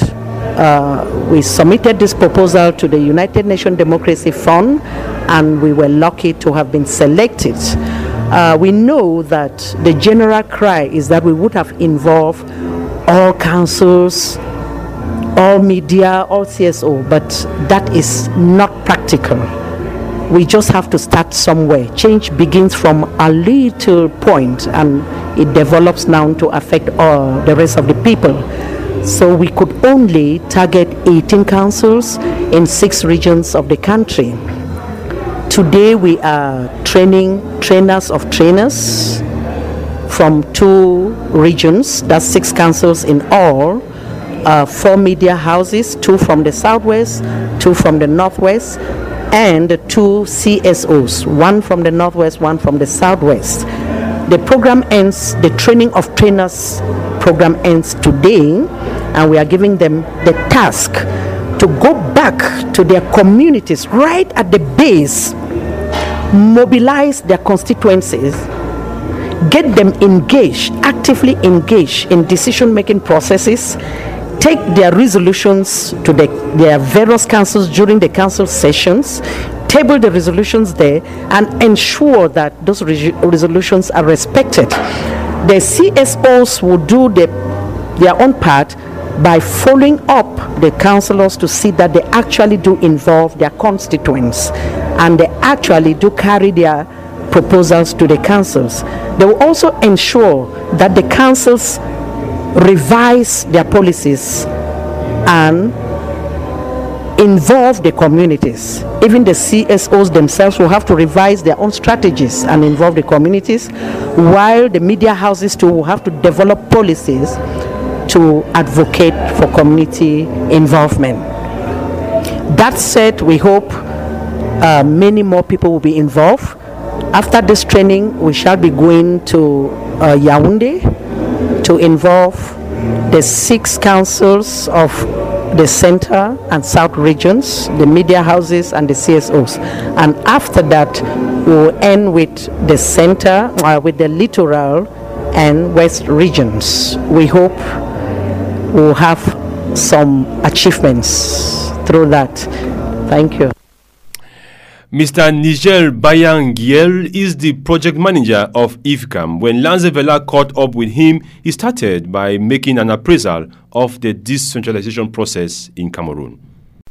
Uh, we submitted this proposal to the United Nations Democracy Fund, and we were lucky to have been selected. Uh, we know that the general cry is that we would have involved all councils, all media, all C S O, but that is not practical. We just have to start somewhere. Change begins from a little point, and it develops now to affect all the rest of the people. So we could only target eighteen councils in six regions of the country. Today we are training trainers of trainers from two regions, that's six councils in all, uh, four media houses, two from the Southwest, two from the Northwest, and two C S Os, one from the Northwest, one from the Southwest. The program ends, the training of trainers program ends today, and we are giving them the task to go back to their communities right at the base, mobilize their constituencies, get them engaged, actively engaged in decision-making processes, take their resolutions to the, their various councils during the council sessions, table the resolutions there, and ensure that those re resolutions are respected. The C S Os will do the, their own part by following up the councillors to see that they actually do involve their constituents. and they actually do carry their proposals to the councils. They will also ensure that the councils revise their policies and involve the communities. Even the C S Os themselves will have to revise their own strategies and involve the communities, while the media houses too will have to develop policies to advocate for community involvement. That said, we hope uh, many more people will be involved. After this training, we shall be going to uh, Yaoundé to involve the six councils of the center and south regions, the media houses and the C S Os. And after that, we'll end with the center, uh, with the littoral and west regions. We hope we'll have some achievements through that. Thank you. Mister Nigel Bayangiel is the project manager of I F C A M. When Lanzevela caught up with him, he started by making an appraisal of the decentralization process in Cameroon.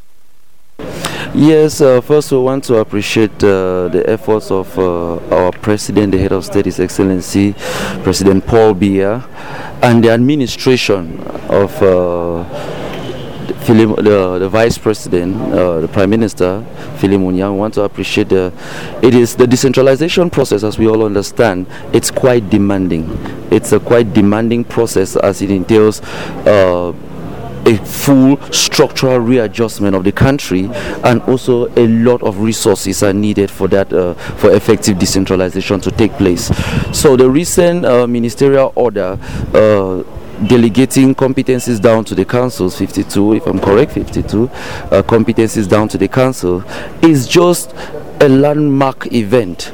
Yes, uh, first we want to appreciate uh, the efforts of uh, our President, the Head of State, His Excellency, President Paul Biya, and the administration of uh, Philip, the, the Vice President, uh, the Prime Minister, Philip Munyang. We want to appreciate the, it is the decentralization process, as we all understand. It's quite demanding. It's a quite demanding process, as it entails uh, a full structural readjustment of the country, and also a lot of resources are needed for that, uh, for effective decentralization to take place. So the recent uh, ministerial order uh, delegating competencies down to the councils, fifty-two, if I'm correct, fifty-two uh, competencies down to the council, is just a landmark event,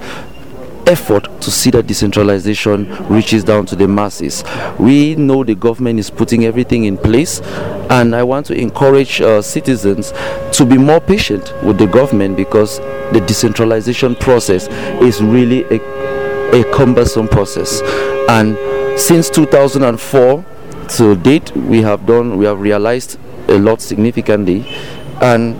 effort to see that decentralization reaches down to the masses. We know the government is putting everything in place, and I want to encourage uh, citizens to be more patient with the government, because the decentralization process is really a, a cumbersome process. And since two thousand four to date, we have done, we have realized a lot significantly, and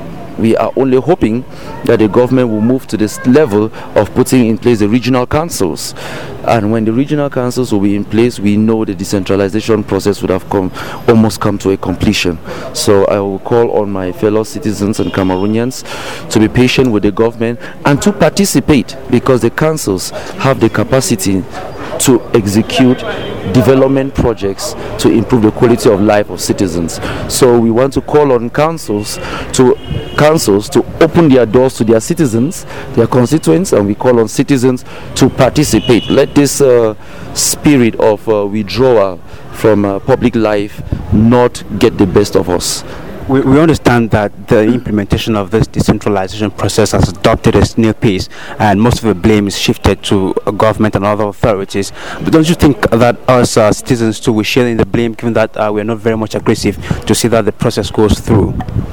we are only hoping that the government will move to this level of putting in place the regional councils. And when the regional councils will be in place, we know the decentralization process would have come almost come to a completion. So I will call on my fellow citizens and Cameroonians to be patient with the government and to participate, because the councils have the capacity to execute development projects to improve the quality of life of citizens. So we want to call on councils to councils to open their doors to their citizens, their constituents, and we call on citizens to participate. Let this uh, spirit of uh, withdrawal from uh, public life not get the best of us. We, we understand that the implementation of this decentralization process has adopted a snail pace, and most of the blame is shifted to uh, government and other authorities. But don't you think that us uh, citizens too, we share in the blame, given that uh, we are not very much aggressive to see that the process goes through?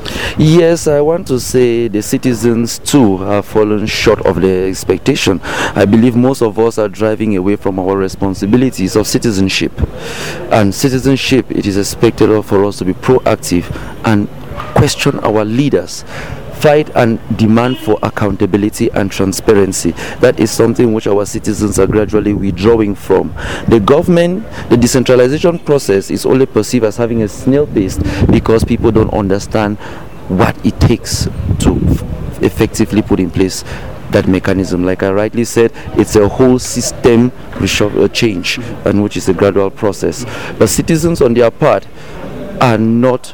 Yes, I want to say the citizens too have fallen short of their expectation. I believe most of us are driving away from our responsibilities of citizenship. And citizenship, it is expected of for us to be proactive and question our leaders, fight and demand for accountability and transparency. That is something which our citizens are gradually withdrawing from. The government, the decentralization process is only perceived as having a snail pace because people don't understand what it takes to f- effectively put in place that mechanism. Like I rightly said, it's a whole system reshuffle, change, and which is a gradual process. But citizens on their part are not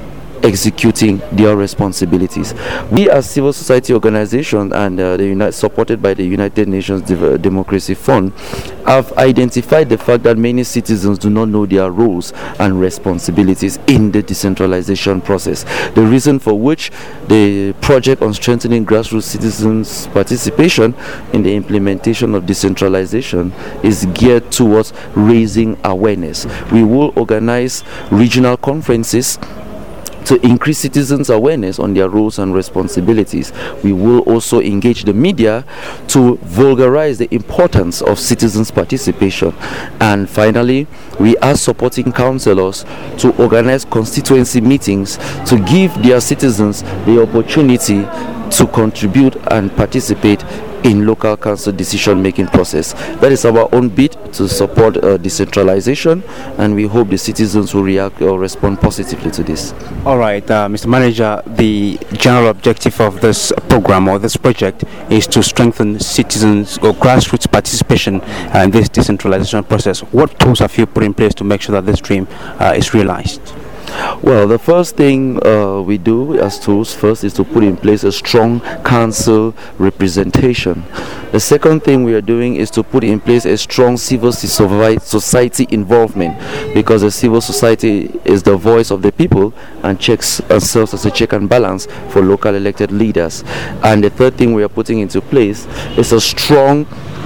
executing their responsibilities. We as civil society organizations and uh, the Uni- supported by the United Nations De- Democracy Fund have identified the fact that many citizens do not know their roles and responsibilities in the decentralization process. The reason for which the project on strengthening grassroots citizens' participation in the implementation of decentralization is geared towards raising awareness. We will organize regional conferences to increase citizens' awareness on their roles and responsibilities. We will also engage the media to vulgarize the importance of citizens' participation. And finally, we are supporting councillors to organize constituency meetings to give their citizens the opportunity to contribute and participate in local council decision-making process. That is our own bid to support uh, decentralization, and we hope the citizens will react or respond positively to this. All right, uh, Mister Manager, the general objective of this program or this project is to strengthen citizens or grassroots participation uh, in this decentralization process. What tools have you put in place to make sure that this dream uh, is realized? Well, the first thing uh, we do as tools first is to put in place a strong council representation. The second thing we are doing is to put in place a strong civil society involvement, because the civil society is the voice of the people and checks and serves as a check and balance for local elected leaders. And the third thing we are putting into place is a strong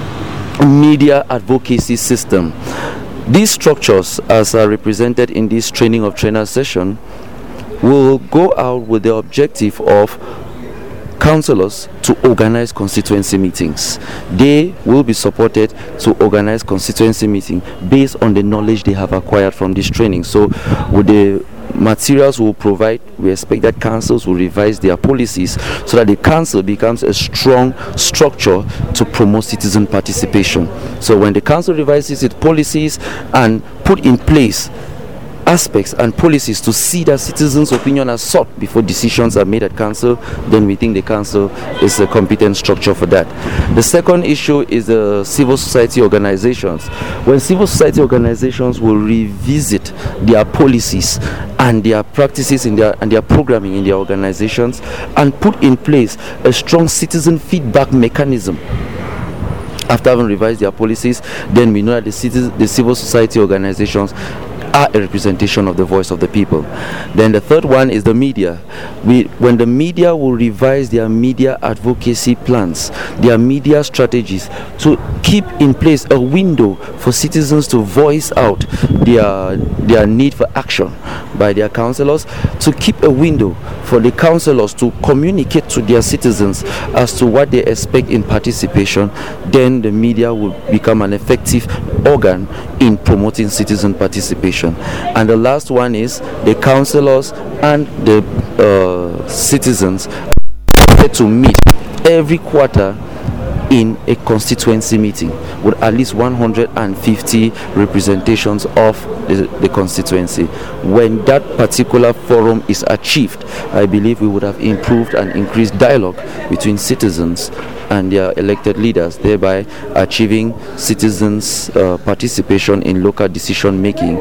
media advocacy system. These structures, as are represented in this training of trainers session, will go out with the objective of councillors to organize constituency meetings. They will be supported to organize constituency meetings based on the knowledge they have acquired from this training. So with the materials we'll provide, we expect that councils will revise their policies so that the council becomes a strong structure to promote citizen participation. So when the council revises its policies and put in place aspects and policies to see that citizens' opinion are sought before decisions are made at council, then we think the council is a competent structure for that. The second issue is the civil society organizations. When civil society organizations will revisit their policies and their practices in their and their programming in their organizations and put in place a strong citizen feedback mechanism. After having revised their policies, then we know that the, citizen, the civil society organizations are a representation of the voice of the people. Then the third one is the media. We, when the media will revise their media advocacy plans, their media strategies, to keep in place a window for citizens to voice out their their need for action by their councillors, to keep a window for the councillors to communicate to their citizens as to what they expect in participation, then the media will become an effective organ in promoting citizen participation. And the last one is the councillors and the uh, citizens to meet every quarter in a constituency meeting with at least one hundred fifty representations of the, the constituency. When that particular forum is achieved, I believe we would have improved and increased dialogue between citizens and their elected leaders, thereby achieving citizens' uh, participation in local decision making,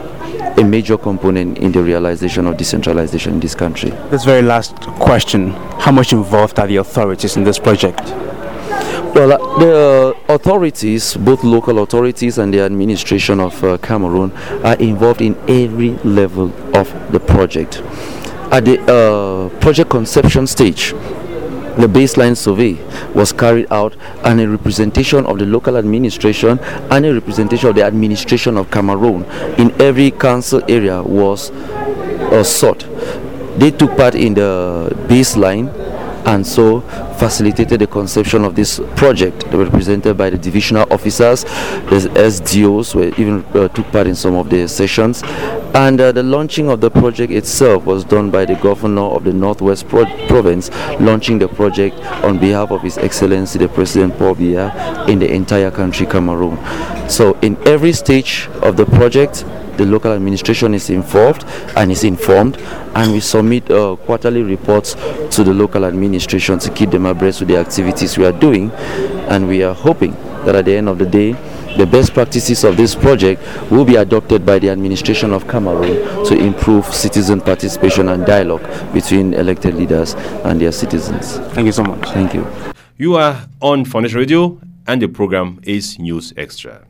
a major component in the realization of decentralization in this country. This very last question, how much involved are the authorities in this project? Well, uh, the uh, authorities, both local authorities and the administration of uh, Cameroon, are involved in every level of the project. At the uh, project conception stage, the baseline survey was carried out, and a representation of the local administration and a representation of the administration of Cameroon in every council area was uh, sought. They took part in the baseline and so facilitated the conception of this project. They were represented by the divisional officers, the S D Os were even uh, took part in some of the sessions, and uh, the launching of the project itself was done by the governor of the Northwest Pro province, launching the project on behalf of His Excellency the President Paul Biya in the entire country, Cameroon. So in every stage of the project, the local administration is involved and is informed, and we submit uh, quarterly reports to the local administration to keep them abreast with the activities we are doing, and we are hoping that at the end of the day, the best practices of this project will be adopted by the administration of Cameroon to improve citizen participation and dialogue between elected leaders and their citizens. Thank you so much. Thank you. You are on Foundation Radio, and the program is News Extra.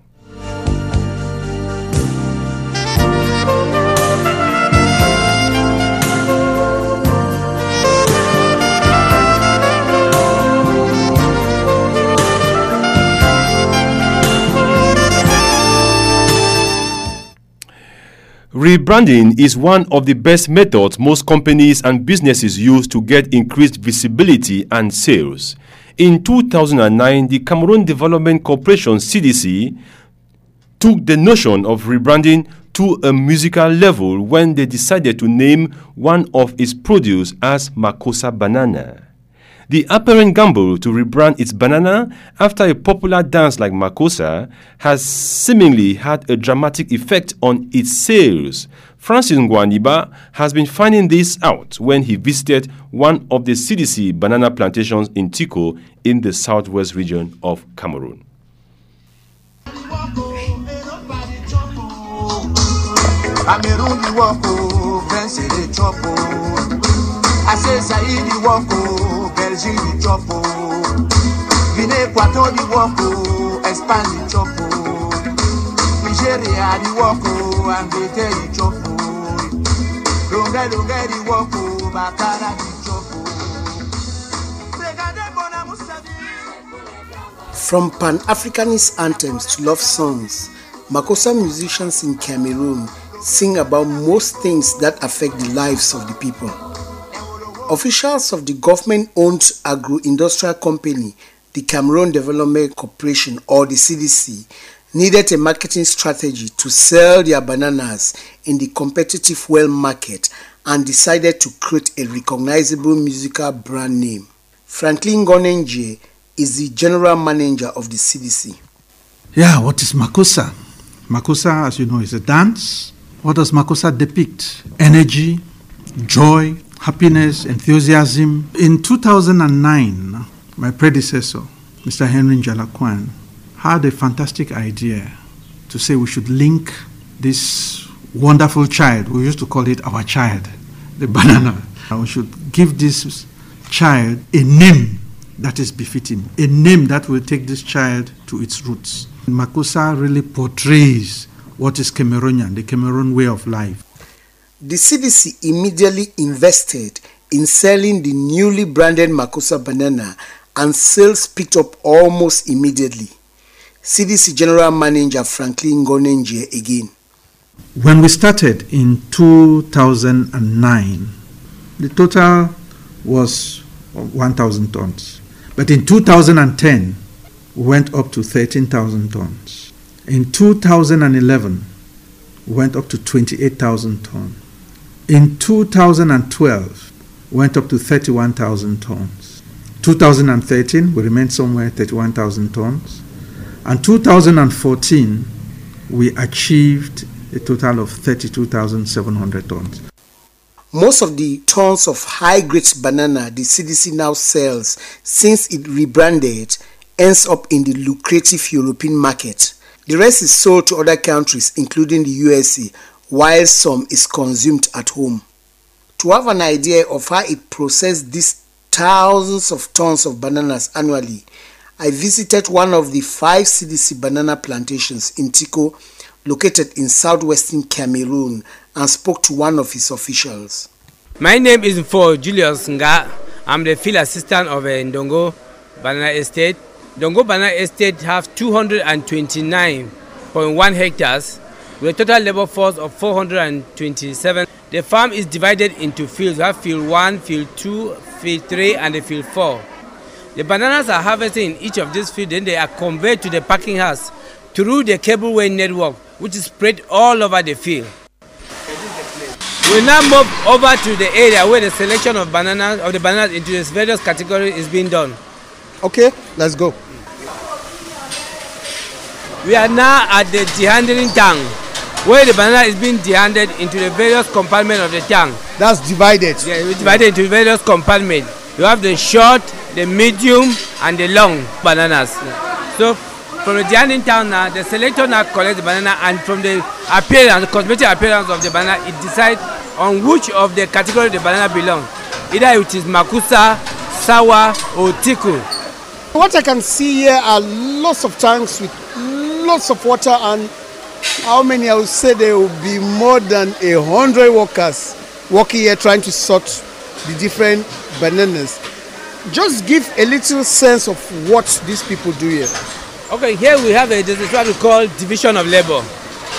Rebranding is one of the best methods most companies and businesses use to get increased visibility and sales. In two thousand nine, the Cameroon Development Corporation C D C took the notion of rebranding to a musical level when they decided to name one of its produce as Makossa Banana. The apparent gamble to rebrand its banana after a popular dance like Makossa has seemingly had a dramatic effect on its sales. Francis Ngwaniba has been finding this out when he visited one of the C D C banana plantations in Tiko in the southwest region of Cameroon. I say Saidi Woko, Belgium the chopo, Guinea Equator the Woko, expand the chopo, Nigeria the Woko, and they tell the chopo, Longa Longa the Woko, Bakara the chopo. From Pan-Africanist anthems to love songs, Makossa musicians in Cameroon sing about most things that affect the lives of the people. Officials of the government-owned agro-industrial company, the Cameroon Development Corporation or the C D C, needed a marketing strategy to sell their bananas in the competitive world market and decided to create a recognizable musical brand name. Franklin Gonenje is the general manager of the C D C. Yeah, what is Makossa? Makossa, as you know, is a dance. What does Makossa depict? Energy, joy, happiness, enthusiasm. In two thousand nine, my predecessor, Mister Henry Njalakwan, had a fantastic idea to say we should link this wonderful child, we used to call it our child, the banana. We should give this child a name that is befitting, a name that will take this child to its roots. Makossa really portrays what is Cameroonian, the Cameroon way of life. The C D C immediately invested in selling the newly branded Makossa banana and sales picked up almost immediately. C D C General Manager Franklin Gonenje again. When we started in two thousand nine, the total was one thousand tons. But in two thousand ten, we went up to thirteen thousand tons. In two thousand eleven, we went up to twenty-eight thousand tons. In two thousand twelve, went up to thirty-one thousand tons. two thousand thirteen, we remained somewhere thirty-one thousand tons. And two thousand fourteen, we achieved a total of thirty-two thousand seven hundred tons. Most of the tons of high-grade banana the C D C now sells since it rebranded ends up in the lucrative European market. The rest is sold to other countries, including the U S A, while some is consumed at home. To have an idea of how it processed these thousands of tons of bananas annually, I visited one of the five C D C banana plantations in Tiko, located in southwestern Cameroon, and spoke to one of his officials. My name is for Julius Nga. I'm the field assistant of uh, Ndongo Banana Estate. Ndongo Banana Estate has two hundred twenty-nine point one hectares with a total labor force of four hundred twenty-seven. The farm is divided into fields. We have field one, field two, field three, and the field four. The bananas are harvested in each of these fields, then they are conveyed to the packing house through the cableway network, which is spread all over the field. We now move over to the area where the selection of bananas of the bananas into its various categories is being done. Okay, let's go. We are now at the dehandling tank, where the banana is being dehanded into the various compartments of the tank. That's divided. Yeah, we divided into various compartments. You have the short, the medium, and the long bananas. So from the dehandling tank now, the selector now collects the banana, and from the appearance, the cosmetic appearance of the banana, it decides on which of the category the banana belongs. Either it is Makossa, Sawa, or Tiku. What I can see here are lots of tanks with lots of water, and how many? I would say there will be more than a hundred workers working here trying to sort the different bananas. Just give a little sense of what these people do here. Okay, here we have a this is what we call division of labor.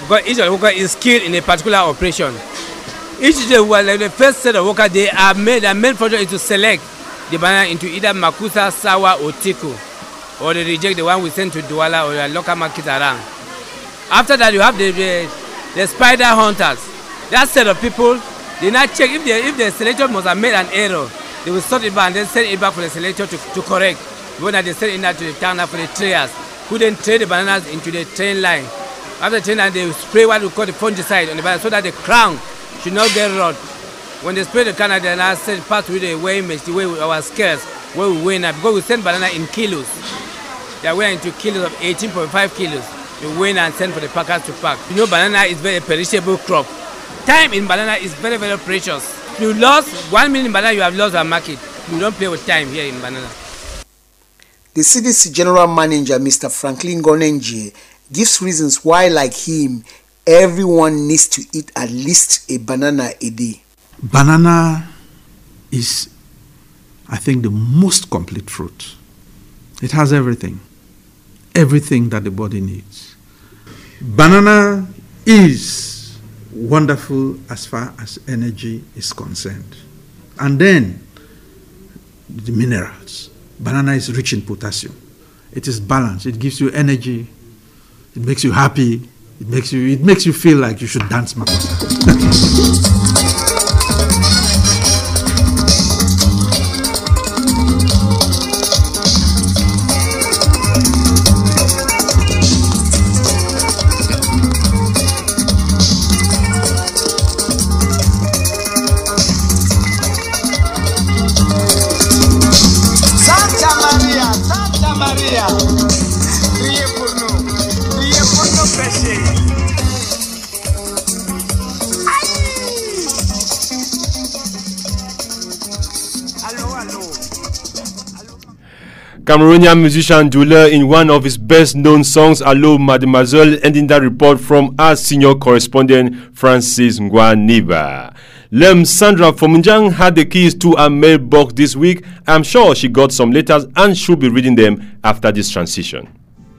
because each of the worker is skilled in a particular operation. Each of the, like the first set of workers, they are made, their main function is to select the banana into either makusa, sour, or tiku, or they reject the one we send to Douala or the local market around. After that, you have the, the, the spider hunters. That set of people, they now check if they, if the selector must have made an error, they will sort it back and then send it back for the selector to, to correct. When they send it out to the town for the traders, who then trade the bananas into the train line. After the train line, they spray what we call the fungicide on the banana so that the crown should not get rot. When they spray the crown, they now send pass through the weighing machine, the way our scales, where we weigh now, because we send banana in kilos. They are weighing into kilos of eighteen point five kilos. We weigh and send for the packers to pack. You know, banana is very perishable crop. Time in banana is very, very precious. If you lost one minute in banana, you have lost our market. You don't play with time here in banana. The C D C General Manager, Mister Franklin Gonenje, gives reasons why, like him, everyone needs to eat at least a banana a day. Banana is, I think, the most complete fruit. It has everything, everything that the body needs. Banana is wonderful as far as energy is concerned. And then, the minerals. Banana is rich in potassium. It is balanced. It gives you energy. It makes you happy. It makes you. It makes you feel like you should dance makossa. Cameroonian musician Douleur in one of his best-known songs, Allo Mademoiselle, ending that report from our senior correspondent, Francis Ngwaniba. Lem Sandra Fomunjang had the keys to her mailbox this week. I'm sure she got some letters and should be reading them after this transition.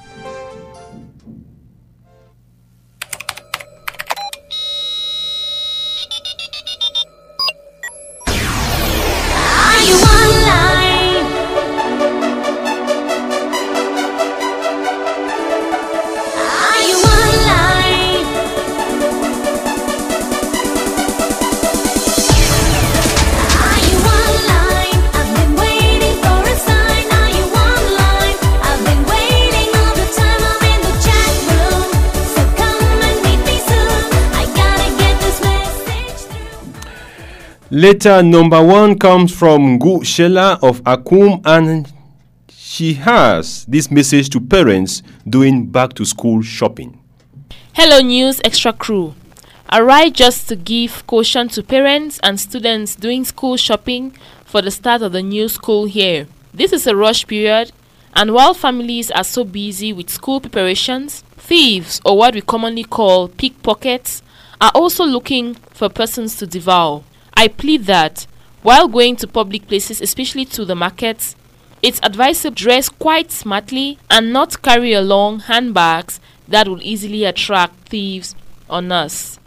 Letter number one comes from Ngu Shela of Akum, and she has this message to parents doing back-to-school shopping. Hello, News Extra crew. I write just to give caution to parents and students doing school shopping for the start of the new school year. This is a rush period, and while families are so busy with school preparations, thieves, or what we commonly call pickpockets, are also looking for persons to devour. I plead that, while going to public places, especially to the markets, it's advisable to dress quite smartly and not carry along handbags that will easily attract thieves on us.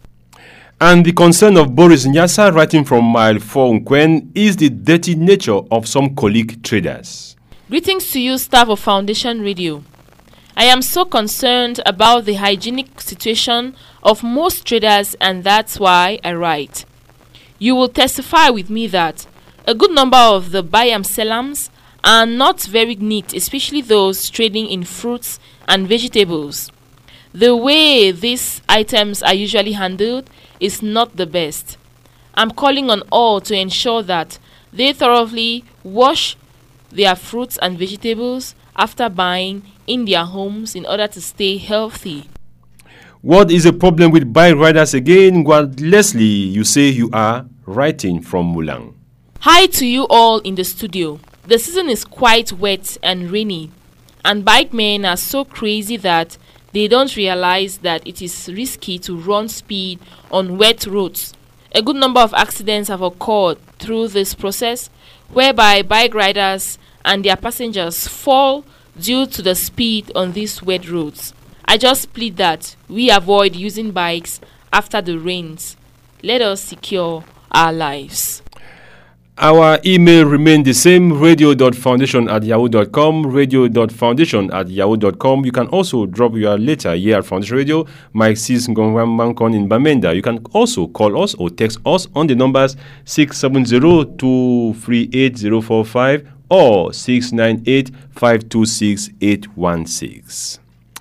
And the concern of Boris Nyasa, writing from Mile four Nkwen, is the dirty nature of some colleague traders. Greetings to you, staff of Foundation Radio. I am so concerned about the hygienic situation of most traders, and that's why I write. You will testify with me that a good number of the Bayam Selams are not very neat, especially those trading in fruits and vegetables. The way these items are usually handled is not the best. I'm calling on all to ensure that they thoroughly wash their fruits and vegetables after buying in their homes in order to stay healthy. What is the problem with bike riders again? Well, Leslie, you say you are writing from Mulang. Hi to you all in the studio. The season is quite wet and rainy, and bike men are so crazy that they don't realize that it is risky to run speed on wet roads. A good number of accidents have occurred through this process, whereby bike riders and their passengers fall due to the speed on these wet roads. I just plead that we avoid using bikes after the rains. Let us secure our lives. Our email remains the same, radio.foundation at yahoo dot com, radio.foundation at yahoo dot com. You can also drop your letter here at Foundation Radio, Mike Sis Ngongwamankon in Bamenda. You can also call us or text us on the numbers six seven zero, two three eight zero four five or six nine eight, five two six, eight one six.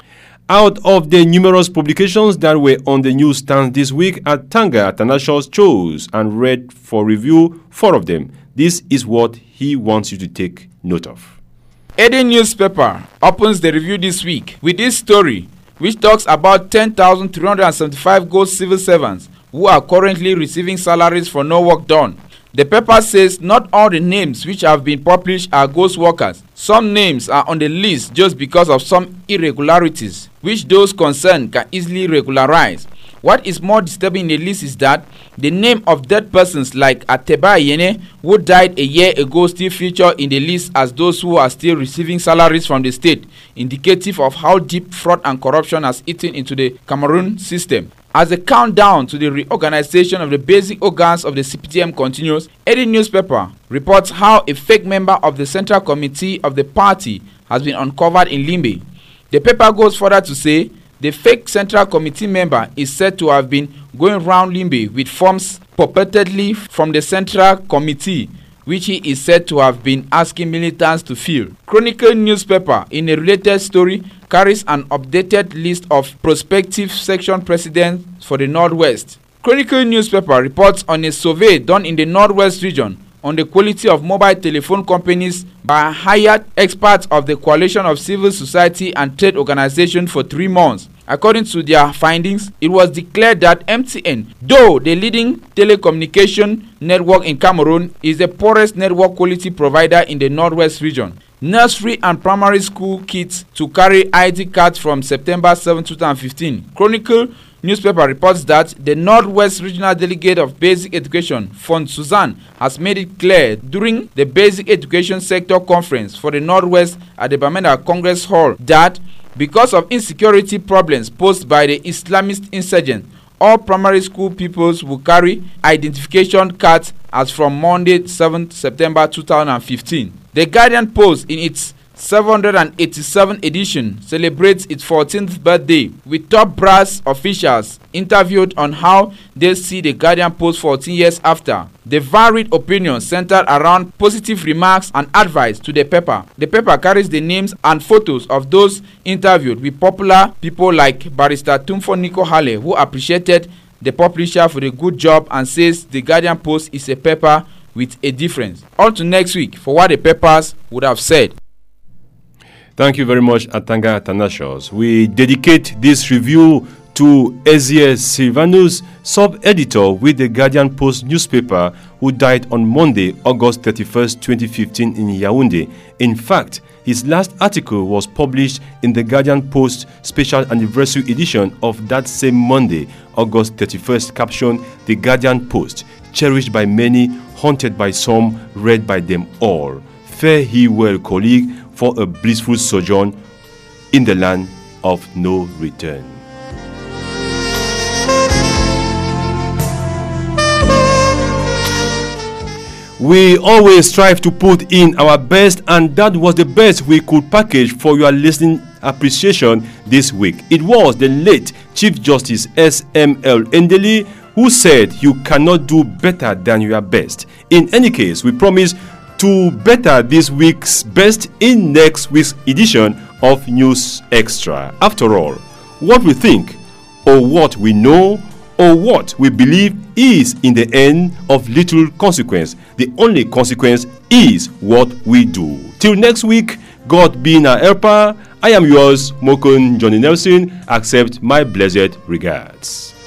Out of the numerous publications that were on the newsstands this week, Atanga Athanasius chose and read for review four of them. This is what he wants you to take note of. Eden newspaper opens the review this week with this story, which talks about ten thousand three hundred seventy-five ghost civil servants who are currently receiving salaries for no work done. The paper says not all the names which have been published are ghost workers. Some names are on the list just because of some irregularities, which those concerned can easily regularize. What is more disturbing in the list is that the name of dead persons like Ateba Yene, who died a year ago, still feature in the list as those who are still receiving salaries from the state, indicative of how deep fraud and corruption has eaten into the Cameroon system. As the countdown to the reorganization of the basic organs of the C P T M continues, Eddie newspaper reports how a fake member of the Central Committee of the party has been uncovered in Limbe. The paper goes further to say the fake Central Committee member is said to have been going round Limbe with forms purportedly from the Central Committee, which he is said to have been asking militants to fill. Chronicle newspaper, in a related story, carries an updated list of prospective section presidents for the Northwest. Chronicle newspaper reports on a survey done in the Northwest region on the quality of mobile telephone companies by hired experts of the Coalition of Civil Society and Trade Organization for three months. According to their findings, it was declared that M T N, though the leading telecommunication network in Cameroon, is the poorest network quality provider in the Northwest region. Nursery and primary school kids to carry I D cards from September seventh, two thousand fifteen. Chronicle newspaper reports that the Northwest Regional Delegate of Basic Education, Fond Suzanne, has made it clear during the Basic Education Sector Conference for the Northwest at the Bamenda Congress Hall that because of insecurity problems posed by the Islamist insurgents, all primary school pupils will carry identification cards as from Monday, seventh September two thousand fifteen. The Guardian Post, in its seven hundred eighty-seventh edition, celebrates its fourteenth birthday with top brass officials interviewed on how they see the Guardian Post fourteen years after. The varied opinions centered around positive remarks and advice to the paper. The paper carries the names and photos of those interviewed with popular people like Barrister Tumfo Nico Hale, who appreciated the publisher for the good job and says the Guardian Post is a paper with a difference. On to next week for what the papers would have said. Thank you very much, Atanga Athanasius. We dedicate this review to Ezie Silvanus, sub-editor with the Guardian Post newspaper, who died on Monday, August thirty-first, twenty fifteen in Yaoundé. In fact, his last article was published in the Guardian Post special anniversary edition of that same Monday, August thirty-first, captioned "The Guardian Post, cherished by many, haunted by some, read by them all. Fare ye well, colleague, for a blissful sojourn in the land of no return." We always strive to put in our best, and that was the best we could package for your listening appreciation this week. It was the late Chief Justice S M L Ndeli who said you cannot do better than your best. In any case, we promise to better this week's best in next week's edition of News Extra. After all, what we think, or what we know, or what we believe is in the end of little consequence. The only consequence is what we do. Till next week, God being our helper, I am yours, Mokon Johnny Nelson. Accept my blessed regards.